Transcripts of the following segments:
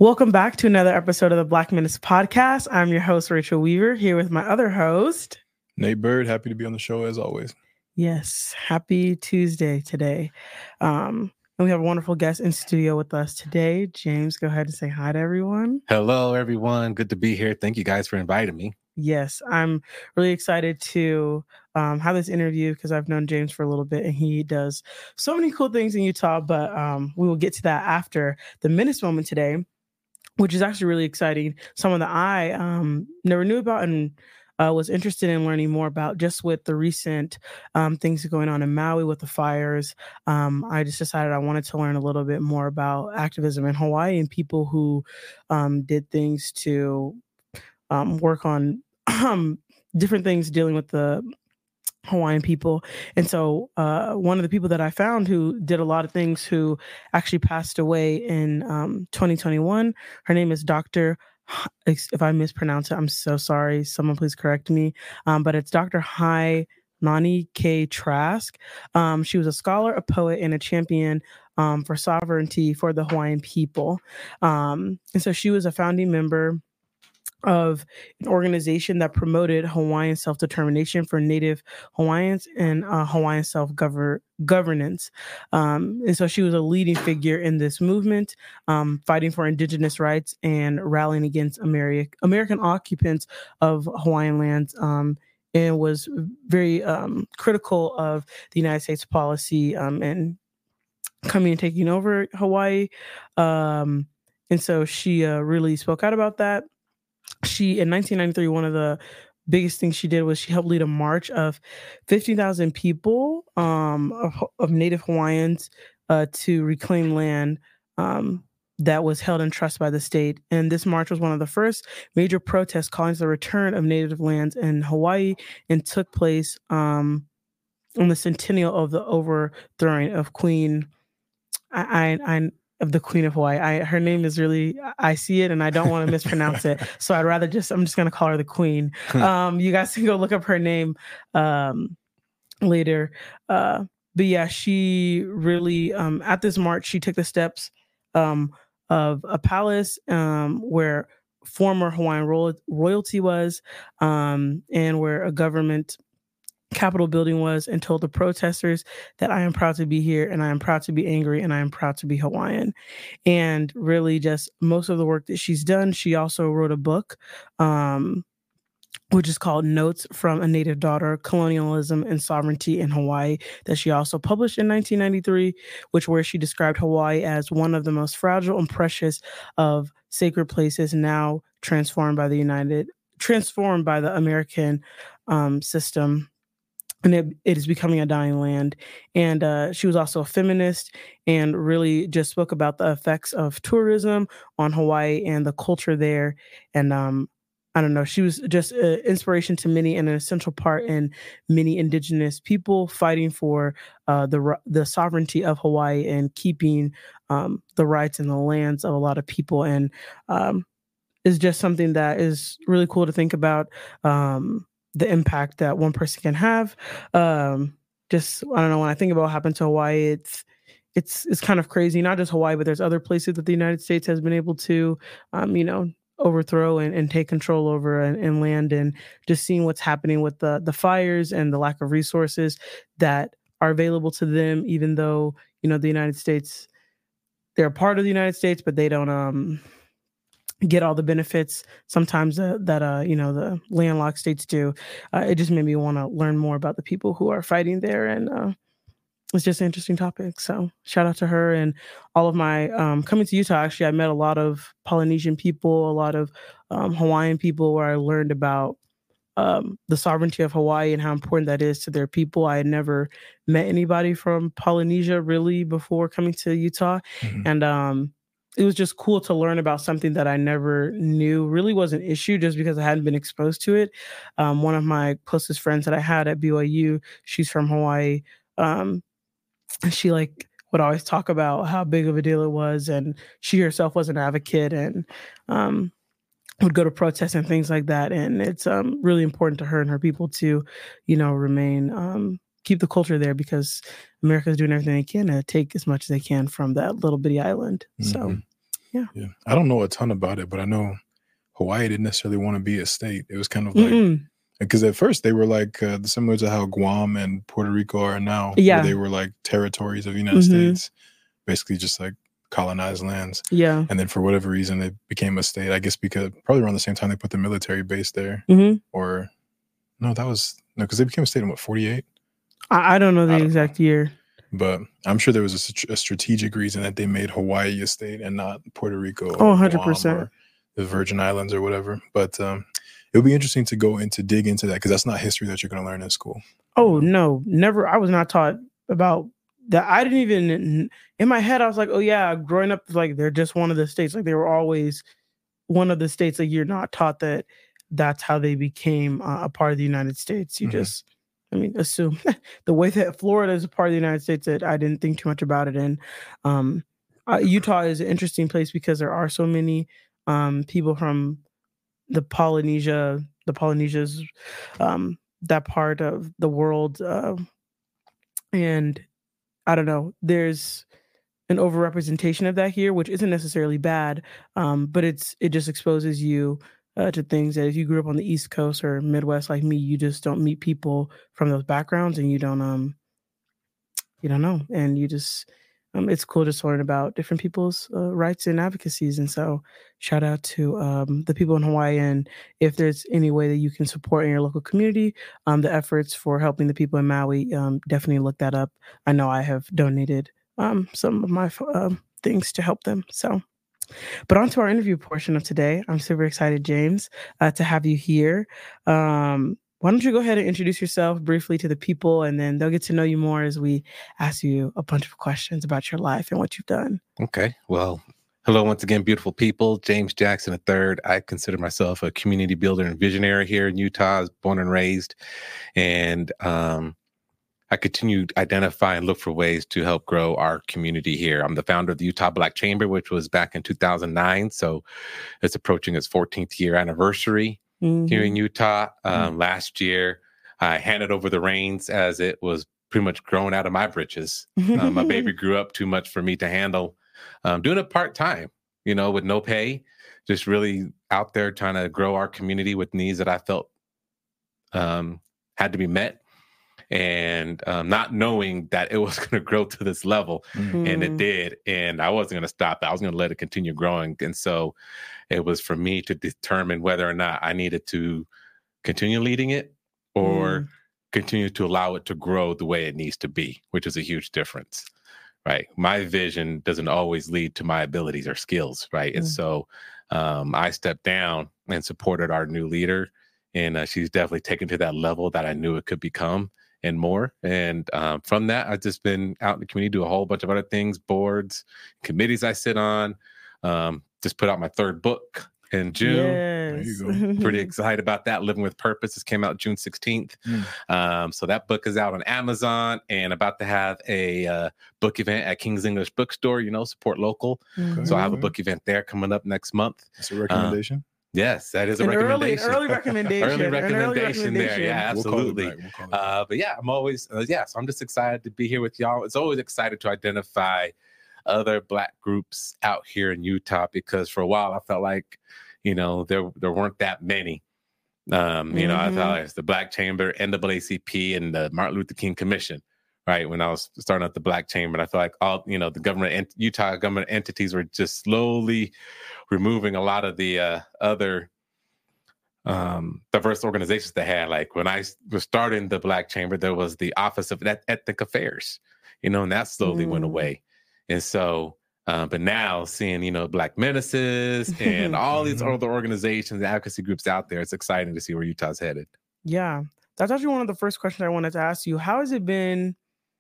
Welcome back to another episode of the Black Minutes Podcast. I'm your host, Rachel Weaver, here with my other host, Nate Bird. Happy to be on the show as always. Yes, happy Tuesday today. And we have a wonderful guest in studio with us today. James, go ahead and say hi to everyone. Hello, everyone. Good to be here. Thank you guys for inviting me. Yes, I'm really excited to have this interview because I've known James for a little bit and he does so many cool things in Utah, but we will get to that after the Minutes Moment today, which is actually really exciting. Someone that I never knew about and was interested in learning more about, just with the recent things going on in Maui with the fires. I just decided I wanted to learn a little bit more about activism in Hawaii and people who did things to work on different things dealing with the Hawaiian people. And so one of the people that I found who did a lot of things, who actually passed away in 2021, her name is Dr. If I mispronounce it, I'm so sorry. Someone please correct me. But it's Dr. Hainani K. Trask. She was a scholar, a poet, and a champion for sovereignty for the Hawaiian people. And so she was a founding member of an organization that promoted Hawaiian self-determination for Native Hawaiians and Hawaiian self-governance. And so she was a leading figure in this movement, fighting for indigenous rights and rallying against American occupants of Hawaiian lands, and was very critical of the United States policy and coming and taking over Hawaii. And so she really spoke out about that. She, in 1993, one of the biggest things she did was she helped lead a march of 15,000 people of Native Hawaiians to reclaim land that was held in trust by the state. And this march was one of the first major protests calling for the return of Native lands in Hawaii, and took place on the centennial of the overthrowing of Queen of the Queen of Hawaii. Her name is really, I see it and I don't want to mispronounce it. So I'm just going to call her the Queen. You guys can go look up her name later. But yeah, she really, at this march, she took the steps of a palace where former Hawaiian royalty was, and where a government Capitol building was, and told the protesters that I am proud to be here, and I am proud to be angry, and I am proud to be Hawaiian. And really, just most of the work that she's done. She also wrote a book, which is called Notes from a Native Daughter, Colonialism and Sovereignty in Hawaii, that she also published in 1993, where she described Hawaii as one of the most fragile and precious of sacred places, now transformed by the American system. And it is becoming a dying land. And she was also a feminist, and really just spoke about the effects of tourism on Hawaii and the culture there. And I don't know, she was just an inspiration to many and an essential part in many indigenous people fighting for the sovereignty of Hawaii and keeping the rights and the lands of a lot of people. And is just something that is really cool to think about. The impact that one person can have. I don't know, when I think about what happened to Hawaii, it's kind of crazy. Not just Hawaii, but there's other places that the United States has been able to, overthrow and take control over and land, and just seeing what's happening with the fires and the lack of resources that are available to them, even though, the United States, they're a part of the United States, but they don't get all the benefits sometimes that the landlocked states do. It just made me want to learn more about the people who are fighting there, and it's just an interesting topic. So shout out to her and all of my coming to Utah. Actually, I met a lot of Polynesian people, a lot of Hawaiian people, where I learned about the sovereignty of Hawaii and how important that is to their people. I had never met anybody from Polynesia really before coming to Utah, and it was just cool to learn about something that I never knew really was an issue, just because I hadn't been exposed to it. One of my closest friends that I had at BYU, she's from Hawaii. And she would always talk about how big of a deal it was. And she herself was an advocate and would go to protests and things like that. And it's really important to her and her people to, remain, keep the culture there, because America's doing everything they can to take as much as they can from that little bitty island. So Yeah. I don't know a ton about it, but I know Hawaii didn't necessarily want to be a state. It was kind of like, because at first they were like similar to how Guam and Puerto Rico are now, where they were like territories of the United States, basically just like colonized lands. Yeah. And then for whatever reason, they became a state, I guess, because probably around the same time they put the military base there. Or no, because they became a state in what, 48? I don't know the exact year. But I'm sure there was a strategic reason that they made Hawaii a state and not Puerto Rico or 100%. Guam or the Virgin Islands or whatever. But it would be interesting to dig into that, because that's not history that you're going to learn in school. Oh, no, never. I was not taught about that. I didn't even, in my head, I was like, oh, yeah, growing up, like they're just one of the states. Like they were always one of the states. Like you're not taught that that's how they became a part of the United States. You just, assume the way that Florida is a part of the United States, that I didn't think too much about it. And Utah is an interesting place because there are so many people from the Polynesias, that part of the world. And I don't know, there's an overrepresentation of that here, which isn't necessarily bad, but it just exposes you to things that if you grew up on the East Coast or Midwest like me, you just don't meet people from those backgrounds, and you don't know, and you just it's cool just to learn about different people's rights and advocacies. And so shout out to the people in Hawaii, and if there's any way that you can support in your local community the efforts for helping the people in Maui, definitely look that up. I know I have donated some of my things to help them. So, but on to our interview portion of today. I'm super excited, James, to have you here. Why don't you go ahead and introduce yourself briefly to the people, and then they'll get to know you more as we ask you a bunch of questions about your life and what you've done. Okay. Well, hello once again, beautiful people. James Jackson III. I consider myself a community builder and visionary here in Utah. I was born and raised, and I continue to identify and look for ways to help grow our community here. I'm the founder of the Utah Black Chamber, which was back in 2009. So it's approaching its 14th year anniversary here in Utah. Last year, I handed over the reins as it was pretty much growing out of my britches. My baby grew up too much for me to handle. Doing it part-time, with no pay, just really out there trying to grow our community with needs that I felt had to be met. And not knowing that it was going to grow to this level. And it did. And I wasn't going to stop. I was going to let it continue growing. And so it was for me to determine whether or not I needed to continue leading it or continue to allow it to grow the way it needs to be, which is a huge difference, right? My vision doesn't always lead to my abilities or skills, right? And so I stepped down and supported our new leader. And she's definitely taken to that level that I knew it could become and more. And from that, I've just been out in the community, do a whole bunch of other things, boards, committees I sit on, just put out my third book in June. Yes. There you go. Pretty excited about that. Living with Purpose. This came out June 16th. So that book is out on Amazon, and about to have a book event at King's English Bookstore, support local. So I have a book event there coming up next month. That's a recommendation. Yes, that is a recommendation. Early recommendation. Early recommendation there. Yeah, absolutely. We'll call it But yeah, I'm always, so I'm just excited to be here with y'all. It's always excited to identify other Black groups out here in Utah, because for a while I felt like, there weren't that many. I felt like it's the Black Chamber, NAACP, and the Martin Luther King Commission. Right, when I was starting out the Black Chamber, and I feel like all the government and Utah government entities were just slowly removing a lot of the other diverse organizations they had. Like when I was starting the Black Chamber, there was the Office of Ethnic Affairs, and that slowly went away. And so, but now seeing Black Menaces and all these other organizations, advocacy groups out there, it's exciting to see where Utah's headed. Yeah, that's actually one of the first questions I wanted to ask you. How has it been?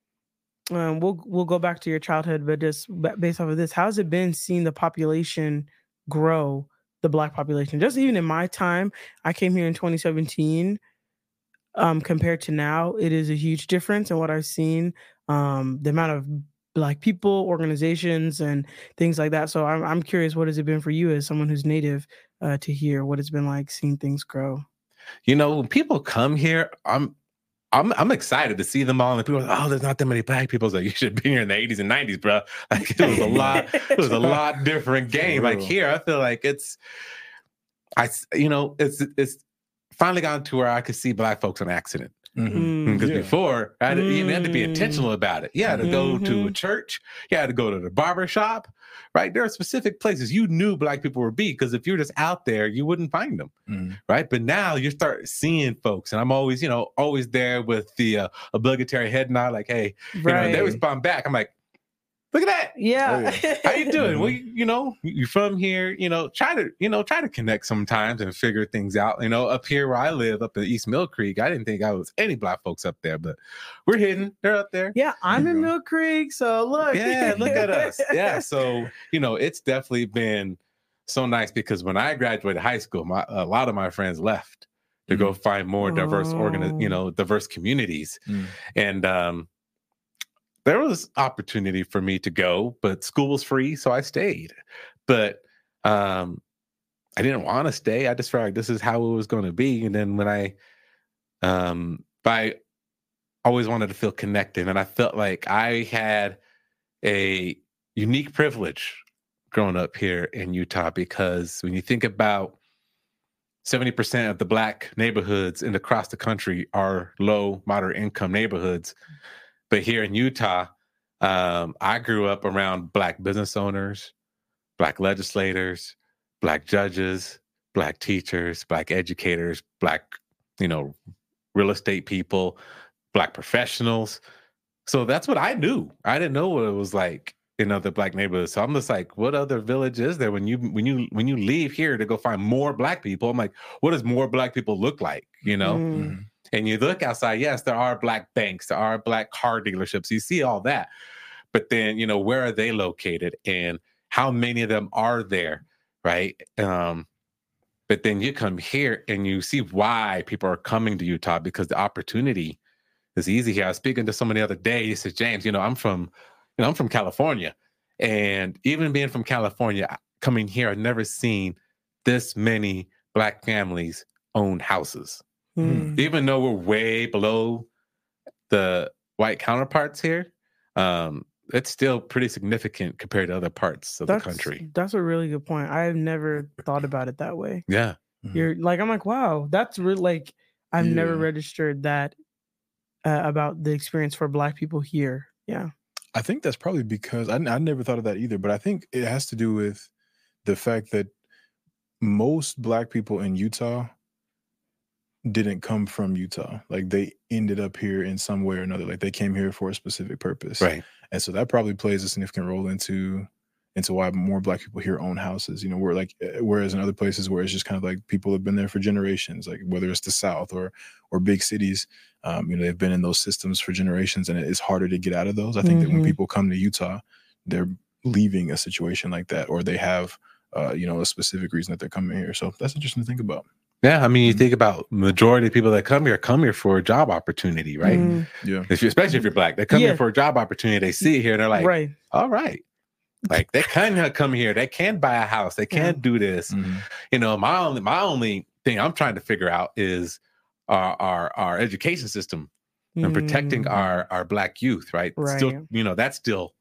We'll go back to your childhood, but just based off of this, how's it been seeing the population grow, the Black population? Just even in my time, I came here in 2017. Compared to now, it is a huge difference in what I've seen. The amount of Black people, organizations, and things like that. So I'm curious, what has it been for you as someone who's Native to hear what it's been like seeing things grow? When people come here, I'm excited to see them all. And people are like, oh, there's not that many black people. Like, you should have been here in the 80s and 90s, bro. Like, it was a lot different game. Like here, I feel like it's finally gotten to where I could see black folks on accident. Because before, you had to be intentional about it. You had to go to a church. You had to go to the barber shop, right? There are specific places you knew black people would be, because if you're just out there, you wouldn't find them, right? But now you start seeing folks, and I'm always, always there with the obligatory head nod, like, hey, they respond back. I'm like, look at that. Yeah. Oh, yeah. How you doing? Well, you're from here, try to connect sometimes and figure things out. Up here where I live, up in East Mill Creek, I didn't think I was any black folks up there, but we're hidden. They're up there. Yeah, I'm in Mill Creek, so look. Yeah, look at us. Yeah, so, it's definitely been so nice, because when I graduated high school, a lot of my friends left to go find more diverse diverse communities. And there was opportunity for me to go, but school was free, so I stayed. But I didn't want to stay. I just felt like this is how it was going to be. And then when I always wanted to feel connected, and I felt like I had a unique privilege growing up here in Utah, because when you think about 70% of the black neighborhoods across the country are low, moderate income neighborhoods. But here in Utah, I grew up around black business owners, black legislators, black judges, black teachers, black educators, black, real estate people, black professionals. So that's what I knew. I didn't know what it was like in other black neighborhoods. So I'm just like, what other village is there when you leave here to go find more black people? I'm like, what does more black people look like? And you look outside, yes, there are black banks, there are black car dealerships. You see all that. But then, where are they located and how many of them are there, right? But then you come here and you see why people are coming to Utah, because the opportunity is easy here. I was speaking to someone the other day. He said, James, I'm from California. And even being from California, coming here, I've never seen this many black families own houses. Even though we're way below the white counterparts here, it's still pretty significant compared to other parts of the country. That's a really good point. I've never thought about it that way. Yeah. You're like, I'm like, wow, that's really like, I've never registered that about the experience for black people here. Yeah. I think that's probably because I never thought of that either, but I think it has to do with the fact that most black people in Utah didn't come from Utah. Like, they ended up here in some way or another. Like, they came here for a specific purpose. Right. And so that probably plays a significant role into why more black people here own houses. Whereas in other places where it's just kind of like people have been there for generations, like whether it's the South or big cities, they've been in those systems for generations, and it's harder to get out of those. I think that when people come to Utah, they're leaving a situation like that, or they have a specific reason that they're coming here. So that's interesting to think about. Yeah, I mean, you think about majority of people that come here for a job opportunity, right? Yeah. Especially if you're black, they come here for a job opportunity. They see it here and they're like, all right. Like, they can come here. They can buy a house. They can do this. My only thing I'm trying to figure out is our education system and protecting our black youth, right? Still, that's still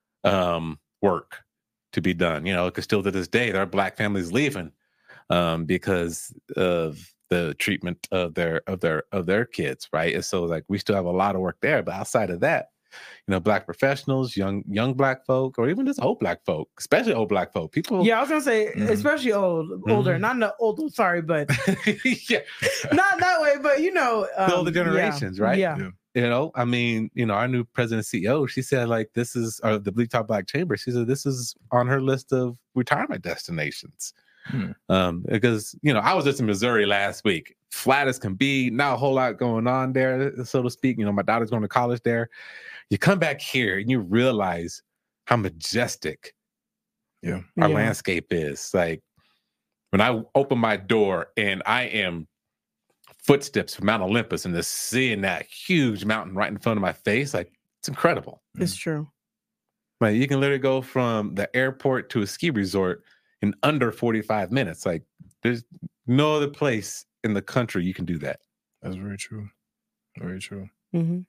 work to be done. Because still to this day, there are black families leaving because of the treatment of their kids, right? And so, like, we still have a lot of work there. But outside of that, black professionals, young black folk, or even just old black folk, especially old black folk. People. Yeah, I was gonna say, especially older, not in the old. Sorry, but yeah, not that way. But the older generations, right? Yeah. I mean, our new president CEO, she said, like, this is the Utah Black Chamber. She said this is on her list of retirement destinations. Because I was just in Missouri last week, flat as can be, not a whole lot going on there, so to speak. My daughter's going to college there. You come back here and you realize how majestic our landscape is. Like, when I open my door and I am footsteps from Mount Olympus and just seeing that huge mountain right in front of my face, like, it's incredible. It's true. Like, you can literally go from the airport to a ski resort in under 45 minutes. Like, there's no other place in the country you can do that. That's very true. Very true. Mm-hmm.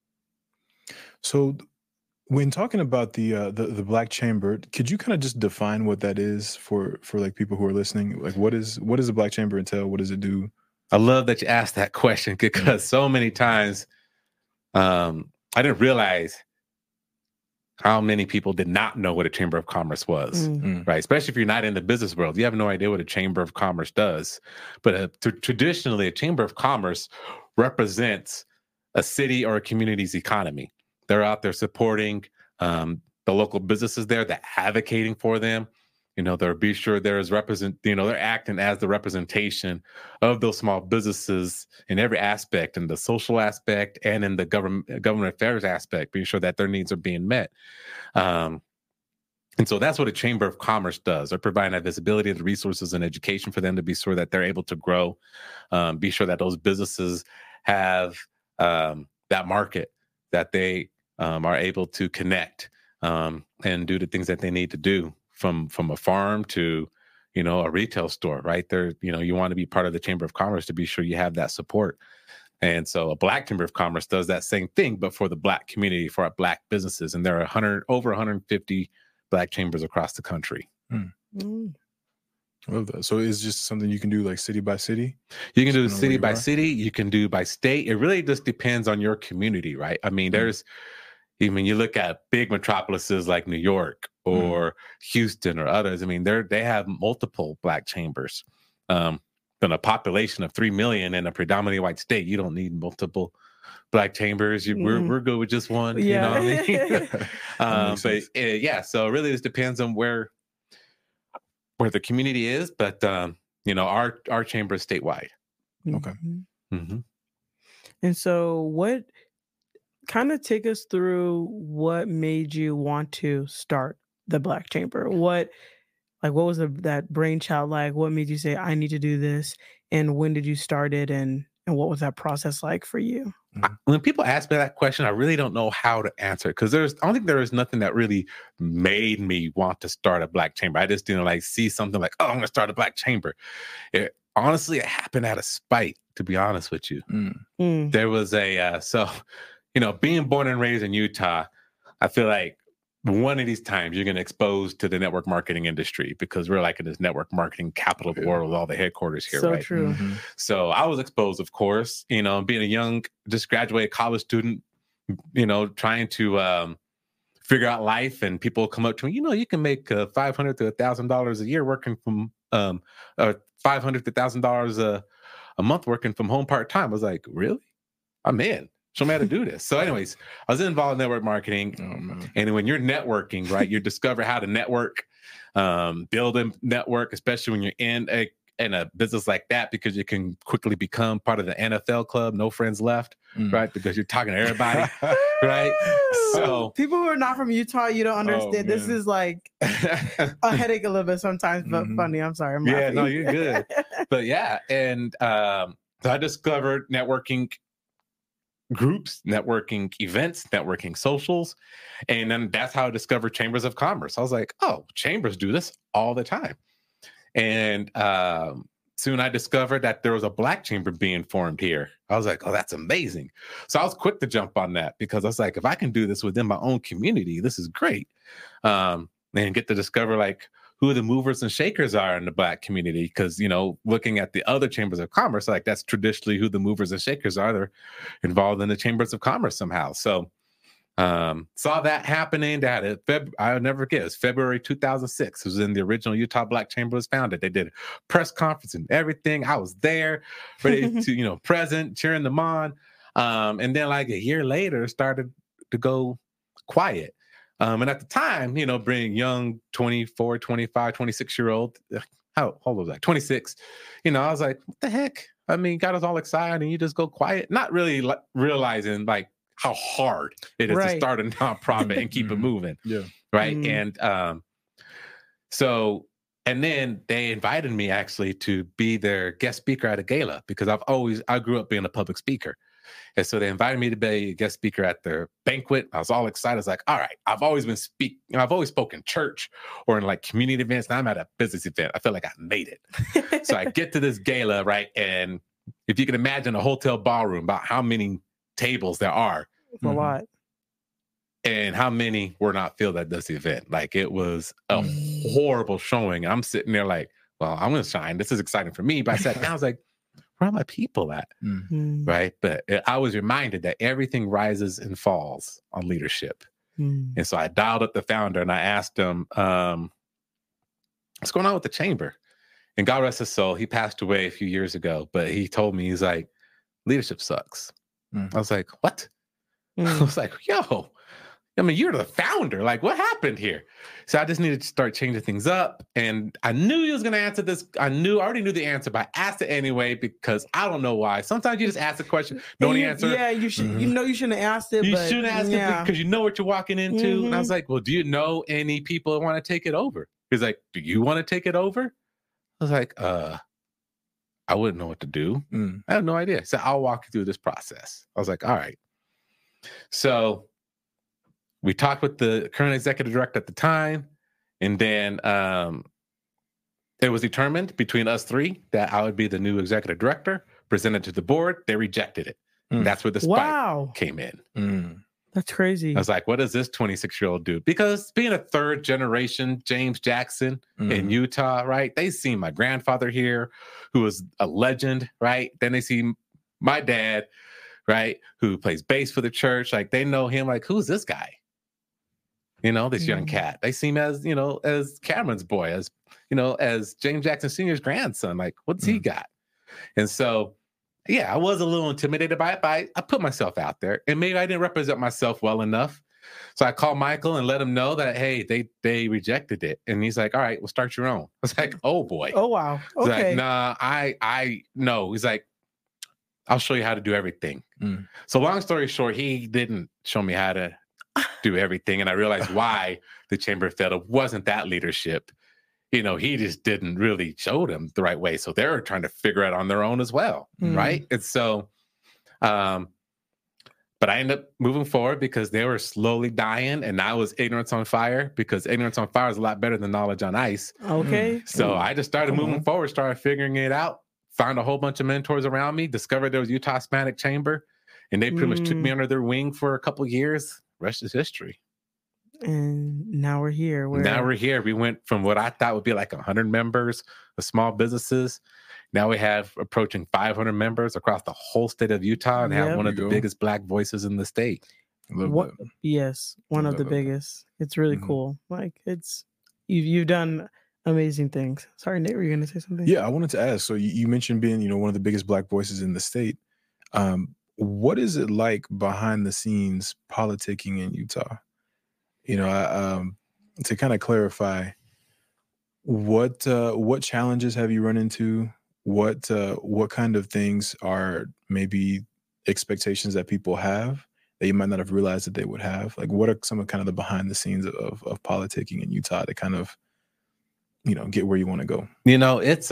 So when talking about the Black Chamber, could you kind of just define what that is for like people who are listening? Like what does the Black Chamber entail? What does it do? I love that you asked that question because so many times I didn't realize how many people did not know what a Chamber of Commerce was, right? Especially if you're not in the business world, you have no idea what a Chamber of Commerce does. But traditionally, a Chamber of Commerce represents a city or a community's economy. They're out there supporting the local businesses there, they're advocating for them. They're be sure there's they're acting as the representation of those small businesses in every aspect, in the social aspect and in the government affairs aspect, being sure that their needs are being met. And so that's what a Chamber of Commerce does. They're providing that visibility, the resources and education for them to be sure that they're able to grow, be sure that those businesses have that market, that they are able to connect and do the things that they need to do. From a farm to, a retail store, right there, you want to be part of the Chamber of Commerce to be sure you have that support. And so a Black Chamber of Commerce does that same thing, but for the Black community, for our Black businesses. And there are over 150 Black chambers across the country. Love that. So it's just something you can do like city by city? You can do city by city. You can do by state. It really just depends on your community, right? I mean, you look at big metropolises like New York or Houston or others. I mean, they have multiple Black chambers. In a population of 3 million in a predominantly white state, you don't need multiple Black chambers. We're good with just one. Yeah. You know what I mean? So it really just depends on where the community is. But our chamber is statewide. Okay. Mm-hmm. And so what? Kind of take us through what made you want to start the Black Chamber. What was that brainchild like? What made you say, I need to do this? And when did you start it? And what was that process like for you? When people ask me that question, I really don't know how to answer it because I don't think there is nothing that really made me want to start a Black Chamber. I just didn't see something like, oh, I'm going to start a Black Chamber. Honestly, it happened out of spite, to be honest with you. There was being born and raised in Utah, I feel like one of these times you're going to expose to the network marketing industry because we're like in this network marketing capital of the world with all the headquarters here, so right? True. Mm-hmm. So I was exposed, of course, being a young, just graduated college student, trying to figure out life, and people come up to me, you can make $500 to $1,000 a year working from, $500 to $1,000 a month working from home part-time. I was like, really? I'm in. Show me how to do this. So anyways, I was involved in network marketing. And when you're networking, right, you discover how to network, build a network, especially when you're in a business like that, because you can quickly become part of the NFL club, no friends left, right? Because you're talking to everybody, right? So people who are not from Utah, you don't understand. This is like a headache a little bit sometimes, but funny. I'm sorry. I'm laughing. No, you're good. But yeah. And so I discovered networking groups, networking events, networking socials. And then that's how I discovered chambers of commerce. I was like, oh, chambers do this all the time. And soon I discovered that there was a Black chamber being formed here. I was like, oh, that's amazing. So I was quick to jump on that because I was like, if I can do this within my own community, this is great. And get to discover who the movers and shakers are in the Black community. Because, looking at the other chambers of commerce, that's traditionally who the movers and shakers are. They're involved in the chambers of commerce somehow. So saw that happening. I'll never forget. It was February 2006. It was in the original Utah Black Chamber was founded. They did a press conference and everything. I was there, ready to, present, cheering them on. And then a year later, it started to go quiet. And at the time, being young, 24, 25, 26-year-old, how old was I? 26. I was like, what the heck? I mean, got us all excited and you just go quiet. Not really realizing how hard it is to start a nonprofit and keep it moving. Yeah. Right. And and then they invited me actually to be their guest speaker at a gala because I grew up being a public speaker. And so they invited me to be a guest speaker at their banquet. I was all excited. I was like, all right, I've always spoken church or in community events. Now I'm at a business event. I feel like I made it. So I get to this gala, right? And if you can imagine a hotel ballroom, about how many tables there are. A lot. And how many were not filled at this event? Like, it was a horrible showing. I'm sitting there like, well, I'm going to shine. This is exciting for me. But I sat down, I was like, where are my people at? Right. But I was reminded that everything rises and falls on leadership. And so I dialed up the founder and I asked him, what's going on with the chamber? And God rest his soul, he passed away a few years ago, but he told me, he's like, leadership sucks. I was like, what? I was like, yo, I mean, you're the founder. Like, what happened here? So I just needed to start changing things up. And I knew he was going to answer this. I already knew the answer, but I asked it anyway because I don't know why. Sometimes you just ask the question, know the answer. Yeah, you should. You know, you shouldn't have asked it. You shouldn't ask it because you know what you're walking into. And I was like, well, do you know any people that want to take it over? He's like, do you want to take it over? I was like, I wouldn't know what to do. I have no idea. So I'll walk you through this process. I was like, all right. So we talked with the current executive director at the time, and then it was determined between us three that I would be the new executive director, presented to the board. They rejected it. That's where the spike came in. That's crazy. I was like, what does this 26-year-old do? Because being a third generation James Jackson in Utah, right? They see my grandfather here, who was a legend, right? Then they see my dad, right, who plays bass for the church. Like, they know him, like, who's this guy? You know, this young cat. They see him as, you know, as Cameron's boy, as, you know, as James Jackson Sr.'s grandson. Like, what's he got? And so, yeah, I was a little intimidated by it, but I put myself out there, and maybe I didn't represent myself well enough. So I called Michael and let him know that, hey, they rejected it. And he's like, all right, we'll start your own. I was like, oh boy. Oh, wow. Okay. He's like, nah, I no. He's like, I'll show you how to do everything. So long story short, he didn't show me how to do everything. And I realized why the chamber failed. It wasn't that leadership. You know, he just didn't really show them the right way. So they're trying to figure it out on their own as well. Right. And so, but I ended up moving forward because they were slowly dying, and I was ignorance on fire, because ignorance on fire is a lot better than knowledge on ice. Okay. So I just started moving forward, started figuring it out, found a whole bunch of mentors around me, discovered there was Utah Hispanic Chamber, and they pretty much took me under their wing for a couple of years. Rest is history. And now we're here. Now we're here. We went from what I thought would be like 100 members of small businesses. Now we have approaching 500 members across the whole state of Utah, and have one of the biggest Black voices in the state. Yes, one of the biggest. It's really cool. Like, it's you've done amazing things. Sorry, Nate, were you going to say something? Yeah, I wanted to ask. So you mentioned being, you know, one of the biggest Black voices in the state. What is it like behind the scenes politicking in Utah? You know, to kind of clarify, what challenges have you run into? What kind of things are maybe expectations that people have that you might not have realized that they would have? Like, what are some of kind of the behind the scenes of politicking in Utah to kind of, you know, get where you want to go? You know, it's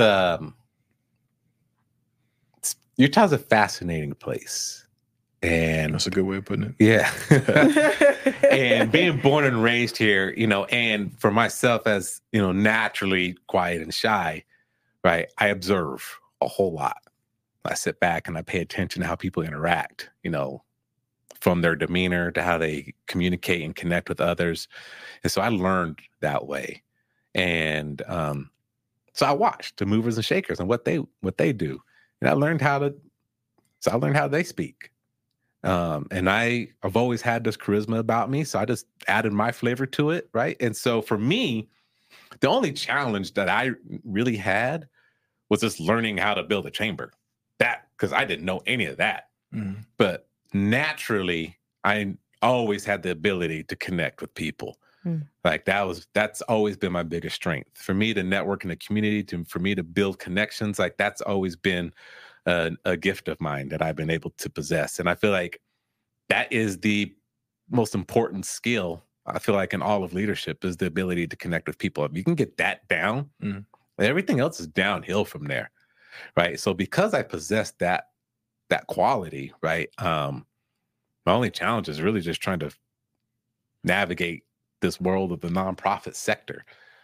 Utah's a fascinating place. And that's a good way of putting it. Yeah. And being born and raised here, you know, and for myself, as, you know, naturally quiet and shy, right, I observe a whole lot. I sit back and I pay attention to how people interact, you know, from their demeanor to how they communicate and connect with others. And so I learned that way. And so I watched the movers and shakers and what they do. And I learned how they speak. And I've always had this charisma about me. So I just added my flavor to it. Right. And so for me, the only challenge that I really had was just learning how to build a chamber. Because I didn't know any of that. But naturally, I always had the ability to connect with people. Like that's always been my biggest strength. For me to network in the community, for me to build connections, like that's always been a gift of mine that I've been able to possess. And I feel like that is the most important skill, I feel like, in all of leadership, is the ability to connect with people. If you can get that down, everything else is downhill from there. Right. So because I possess that quality, right, my only challenge is really just trying to navigate this world of the nonprofit sector.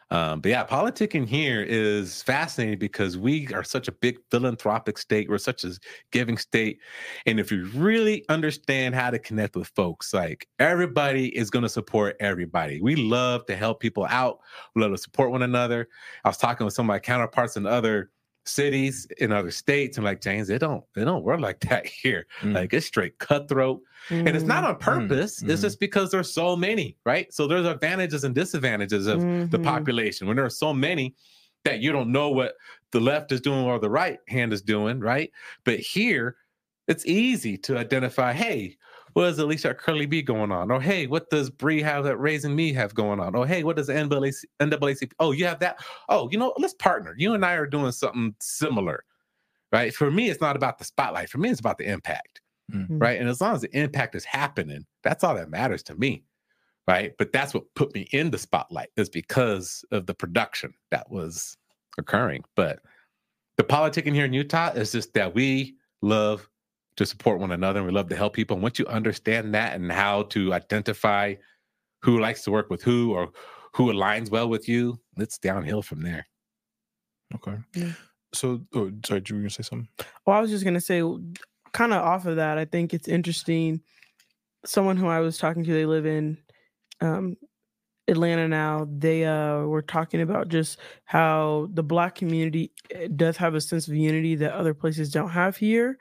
But yeah, politicking here is fascinating because we are such a big philanthropic state. We're such a giving state. And if you really understand how to connect with folks, like everybody is going to support everybody. We love to help people out. We love to support one another. I was talking with some of my counterparts in other cities, in other states, and like, James, they don't work like that here. Like, it's straight cutthroat. And it's not on purpose. It's just because there's so many, right? So there's advantages and disadvantages of the population. When there are so many that you don't know what the left is doing or the right hand is doing, right? But here, it's easy to identify, hey, what does Alicia Curly B going on? Or, hey, what does Bree have that Raising Me have going on? Or, hey, what does NAACP? Oh, you have that? Oh, let's partner. You and I are doing something similar, right? For me, it's not about the spotlight. For me, it's about the impact, right? And as long as the impact is happening, that's all that matters to me, right? But that's what put me in the spotlight, is because of the production that was occurring. But the politicking here in Utah is just that we love to support one another, and we love to help people. And once you understand that and how to identify who likes to work with who or who aligns well with you, it's downhill from there. Okay. Yeah. So, sorry, you were going to say something? Well, I was just going to say, kind of off of that, I think it's interesting. Someone who I was talking to, they live in Atlanta now. They were talking about just how the Black community does have a sense of unity that other places don't have here.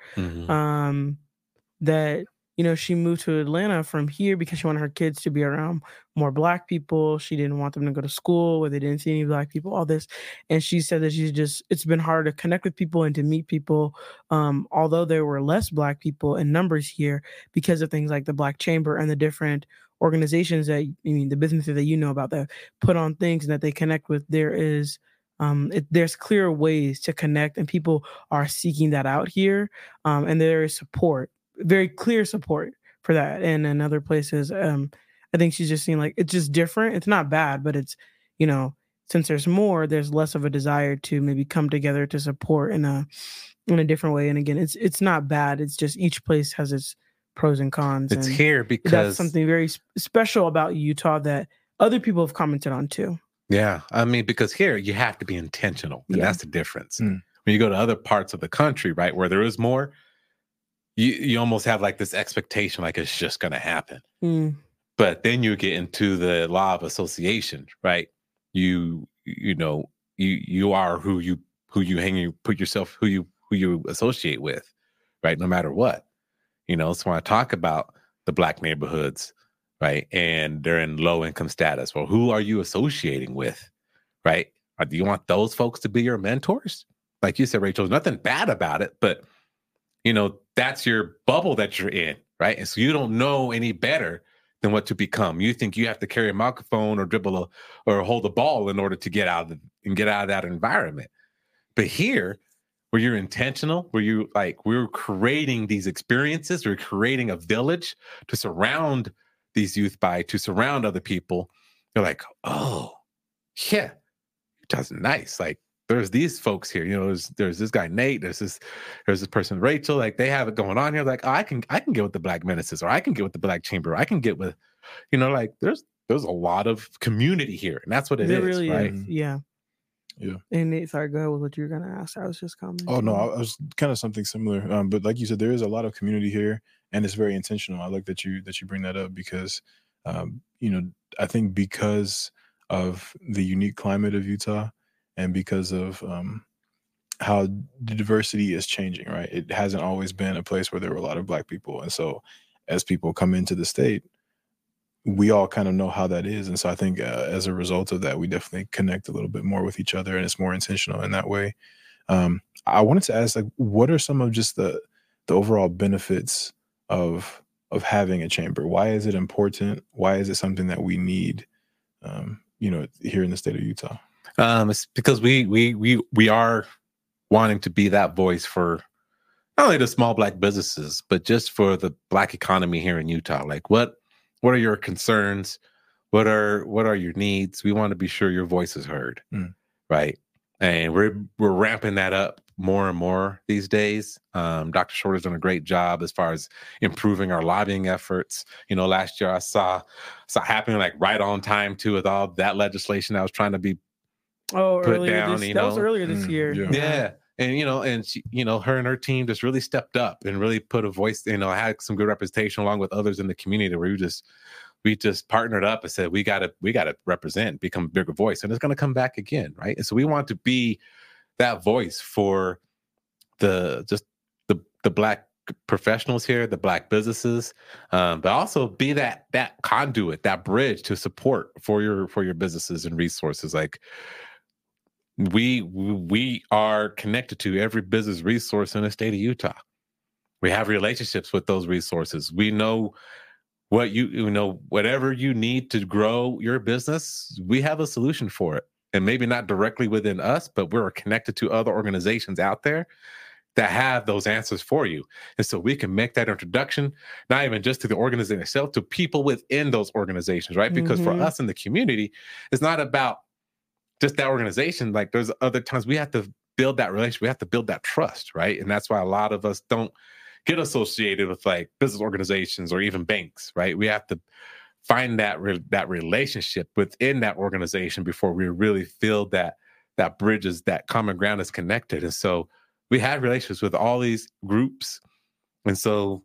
That, she moved to Atlanta from here because she wanted her kids to be around more Black people. She didn't want them to go to school where they didn't see any Black people, all this. And she said that it's been hard to connect with people and to meet people, although there were less Black people in numbers here because of things like the Black Chamber and the different organizations that, the businesses that about that put on things and that they connect with. There's clear ways to connect, and people are seeking that out here. And there is support, very clear support for that. And in other places, I think she's just seeing like, it's just different. It's not bad, but it's, since there's less of a desire to maybe come together to support in a different way. And again, it's not bad. It's just each place has its pros and cons. It's here because that's something very special about Utah that other people have commented on too. Yeah. Because here you have to be intentional, and that's the difference. When you go to other parts of the country, right, where there is more, you almost have like this expectation, like it's just going to happen. But then you get into the law of association, right? You are who you associate with, right? No matter what. So when I talk about the Black neighborhoods, right, and they're in low income status, well, who are you associating with, right? Or do you want those folks to be your mentors? Like you said, Rachel, there's nothing bad about it, but that's your bubble that you're in, right? And so you don't know any better than what to become. You think you have to carry a microphone or dribble or hold the ball in order to get out of that environment. But here, where you're intentional, where we're creating these experiences, we're creating a village to surround these youth by, to surround other people. They're like, oh, yeah, Utah's nice. Like, there's these folks here. There's this guy Nate. There's this person Rachel. Like, they have it going on here. Like, oh, I can get with the Black Menaces, or I can get with the Black Chamber. Or I can get with, like there's a lot of community here, and that's what it is, really, right? Yeah. Yeah. And Nate, sorry, go ahead with what you were going to ask. I was just commenting. Oh, no, I was kind of something similar. But like you said, there is a lot of community here, and it's very intentional. I like that you bring that up because, I think because of the unique climate of Utah and because of how the diversity is changing, right? It hasn't always been a place where there were a lot of Black people. And so as people come into the state, we all kind of know how that is. And so I think as a result of that, we definitely connect a little bit more with each other, and it's more intentional in that way. I wanted to ask, like, what are some of just the overall benefits of having a chamber? Why is it important? Why is it something that we need, here in the state of Utah? It's because we are wanting to be that voice for not only the small Black businesses, but just for the Black economy here in Utah. Like, what are your concerns? What are your needs? We want to be sure your voice is heard, right? And we're ramping that up more and more these days. Dr. Shorter's done a great job as far as improving our lobbying efforts. Last year I saw happening like right on time too, with all that legislation that was trying to be put down. That was earlier this year. Yeah. And, and she, her and her team just really stepped up and really put a voice, had some good representation along with others in the community where we just partnered up and said, we got to represent, become a bigger voice, and it's going to come back again. Right. And so we want to be that voice for the Black professionals here, the Black businesses, but also be that conduit, that bridge to support for your businesses and resources. Like we are connected to every business resource in the state of Utah. We have relationships with those resources. We know what whatever you need to grow your business, we have a solution for it. And maybe not directly within us, but we're connected to other organizations out there that have those answers for you. And so we can make that introduction, not even just to the organization itself, to people within those organizations, right? Because for us in the community, it's not about just that organization. Like there's other times we have to build that relationship. We have to build that trust, right? And that's why a lot of us don't get associated with like business organizations or even banks, right? We have to find that relationship within that organization before we really feel that bridges, that common ground is connected. And so we had relationships with all these groups. And so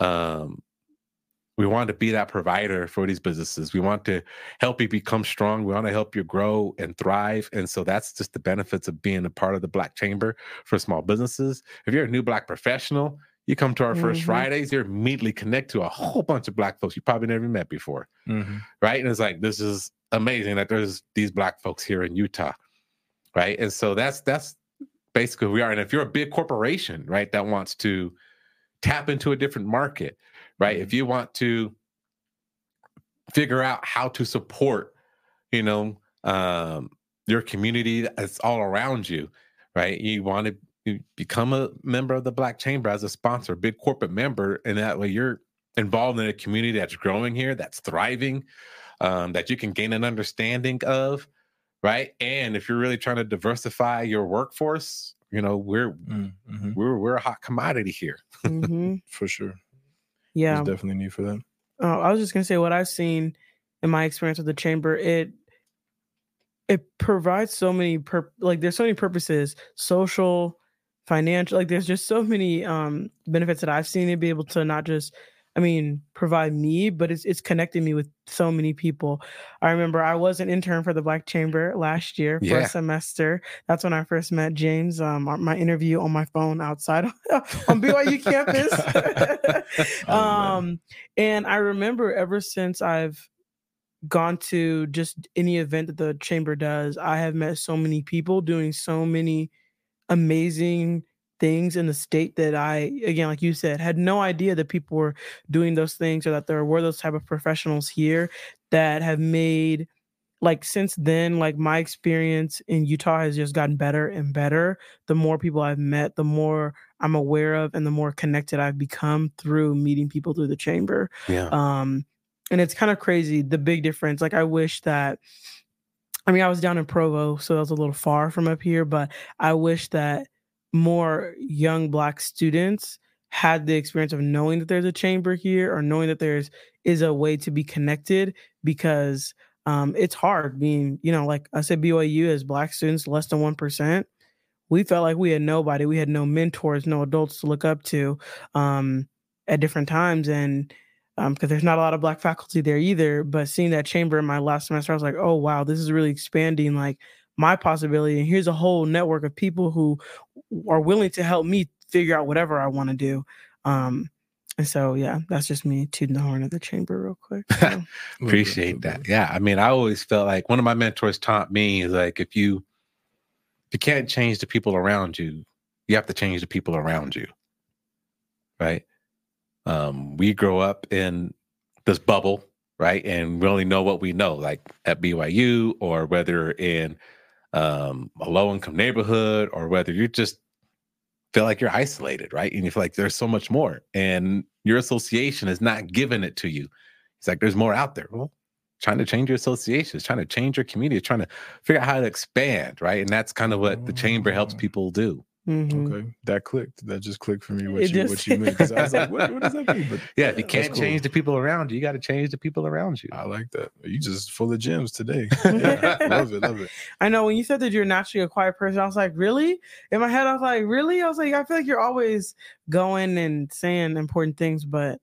we want to be that provider for these businesses. We want to help you become strong. We want to help you grow and thrive. And so that's just the benefits of being a part of the Black Chamber for small businesses. If you're a new Black professional, you come to our first Fridays, you're immediately connect to a whole bunch of Black folks you probably never met before, right? And it's like, this is amazing that there's these Black folks here in Utah, right? And so that's basically who we are. And if you're a big corporation, right, that wants to tap into a different market, right? If you want to figure out how to support, your community that's all around you, right? You want to become a member of the Black Chamber as a sponsor, a big corporate member, and that way you're involved in a community that's growing here, that's thriving, that you can gain an understanding of, right? And if you're really trying to diversify your workforce, we're a hot commodity here. For sure. Yeah, there's definitely need for that. I was just gonna say what I've seen in my experience with the chamber. It provides so many there's so many purposes, social, financial, like there's just so many benefits that I've seen it be able to not just provide me, but it's connecting me with so many people. I remember I was an intern for the Black Chamber last year for a semester. That's when I first met James. My interview on my phone outside on BYU campus. And I remember ever since I've gone to just any event that the chamber does, I have met so many people doing so many amazing things in the state that I, again, like you said, had no idea that people were doing those things or that there were those type of professionals here that have made, since then, my experience in Utah has just gotten better and better. The more people I've met, the more I'm aware of and the more connected I've become through meeting people through the chamber. Yeah. And it's kind of crazy, the big difference. I wish that, I was down in Provo, so that was a little far from up here, but I wish that more young Black students had the experience of knowing that there's a chamber here or knowing that is a way to be connected, because it's hard being, like I said, BYU as Black students, less than 1%. We felt like we had nobody. We had no mentors, no adults to look up to at different times. And because there's not a lot of Black faculty there either. But seeing that chamber in my last semester, I was like, oh, wow, this is really expanding my possibility. And here's a whole network of people who are willing to help me figure out whatever I want to do. And so, yeah, that's just me tooting the horn of the chamber real quick. So. Appreciate that. Yeah. I always felt like one of my mentors taught me is if you can't change the people around you, you have to change the people around you. Right. We grow up in this bubble, right? And we only know what we know, like at BYU, or whether in a low-income neighborhood, or whether you just feel like you're isolated, right? And you feel like there's so much more, and your association is not giving it to you. It's like there's more out there. Well, trying to change your associations, trying to change your community, trying to figure out how to expand, right? And that's kind of what the chamber helps people do. Okay, that clicked. That just clicked for me. What you meant? Because I was like, what does that mean? But yeah, if you can't change the people around you, you got to change the people around you. I like that. You just full of gems today. Yeah, love it. I know when you said that you're naturally a quiet person, I was like, really? In my head, I was like, really? I was like, I feel like you're always going and saying important things, but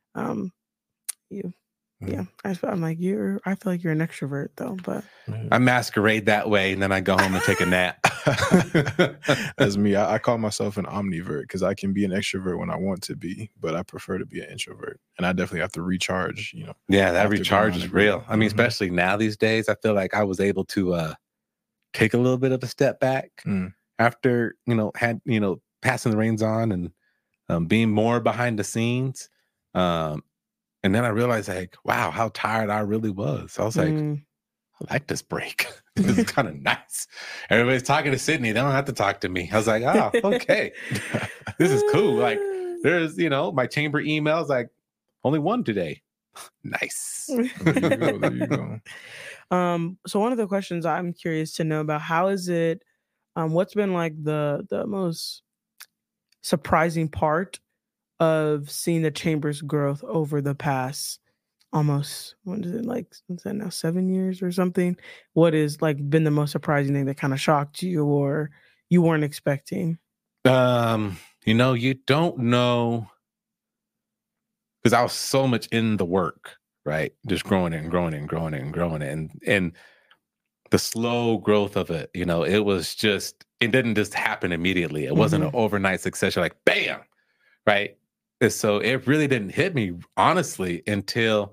yeah, I'm like I feel like you're an extrovert though, but I masquerade that way, and then I go home and take a nap. That's me. I call myself an omnivert because I can be an extrovert when I want to be, but I prefer to be an introvert, and I definitely have to recharge. Yeah, that recharge is real. I mean, especially now these days, I feel like I was able to take a little bit of a step back after passing the reins on and being more behind the scenes. And then I realized, like, wow, how tired I really was. I was like, I like this break. This is kind of nice. Everybody's talking to Sydney. They don't have to talk to me. I was like, oh, okay. This is cool. Like, there's, my chamber emails, like, only one today. Nice. There you go. So one of the questions I'm curious to know about, how is it, what's been like the most surprising part of seeing the chamber's growth over the past almost, what's that now, 7 years or something? What is like been the most surprising thing that kind of shocked you or you weren't expecting? You don't know, because I was so much in the work, right? Just growing it and growing it and growing it and growing it. And the slow growth of it, it was just, it didn't just happen immediately. It wasn't an overnight success. You're like, bam, right? And so it really didn't hit me, honestly, until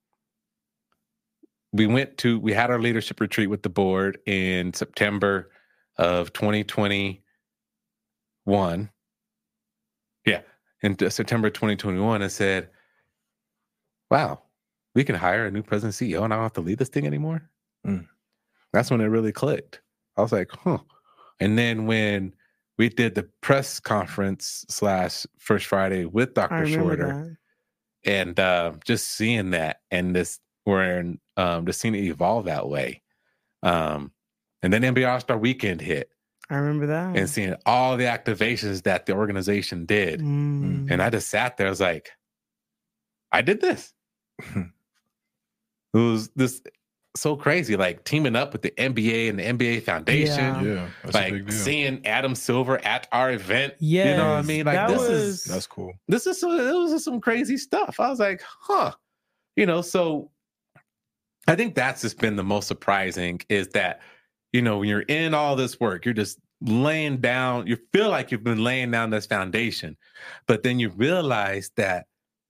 we had our leadership retreat with the board in September of 2021. Yeah, in September 2021, I said, wow, we can hire a new president CEO and I don't have to lead this thing anymore. That's when it really clicked. I was like, huh. And then when we did the press conference / First Friday with Dr. Shorter, and just seeing that and just seeing it evolve that way. And then NBA All-Star Weekend hit. I remember that. And seeing all the activations that the organization did. And I just sat there. I was like, I did this. It was this so crazy, like teaming up with the NBA and the NBA Foundation. Yeah, that's like a big deal. Seeing Adam Silver at our event. Yes, you know what I mean? Like that's cool. It was just some crazy stuff. I was like, huh. So I think that's just been the most surprising, is that, when you're in all this work, you're just laying down, you feel like you've been laying down this foundation, but then you realize that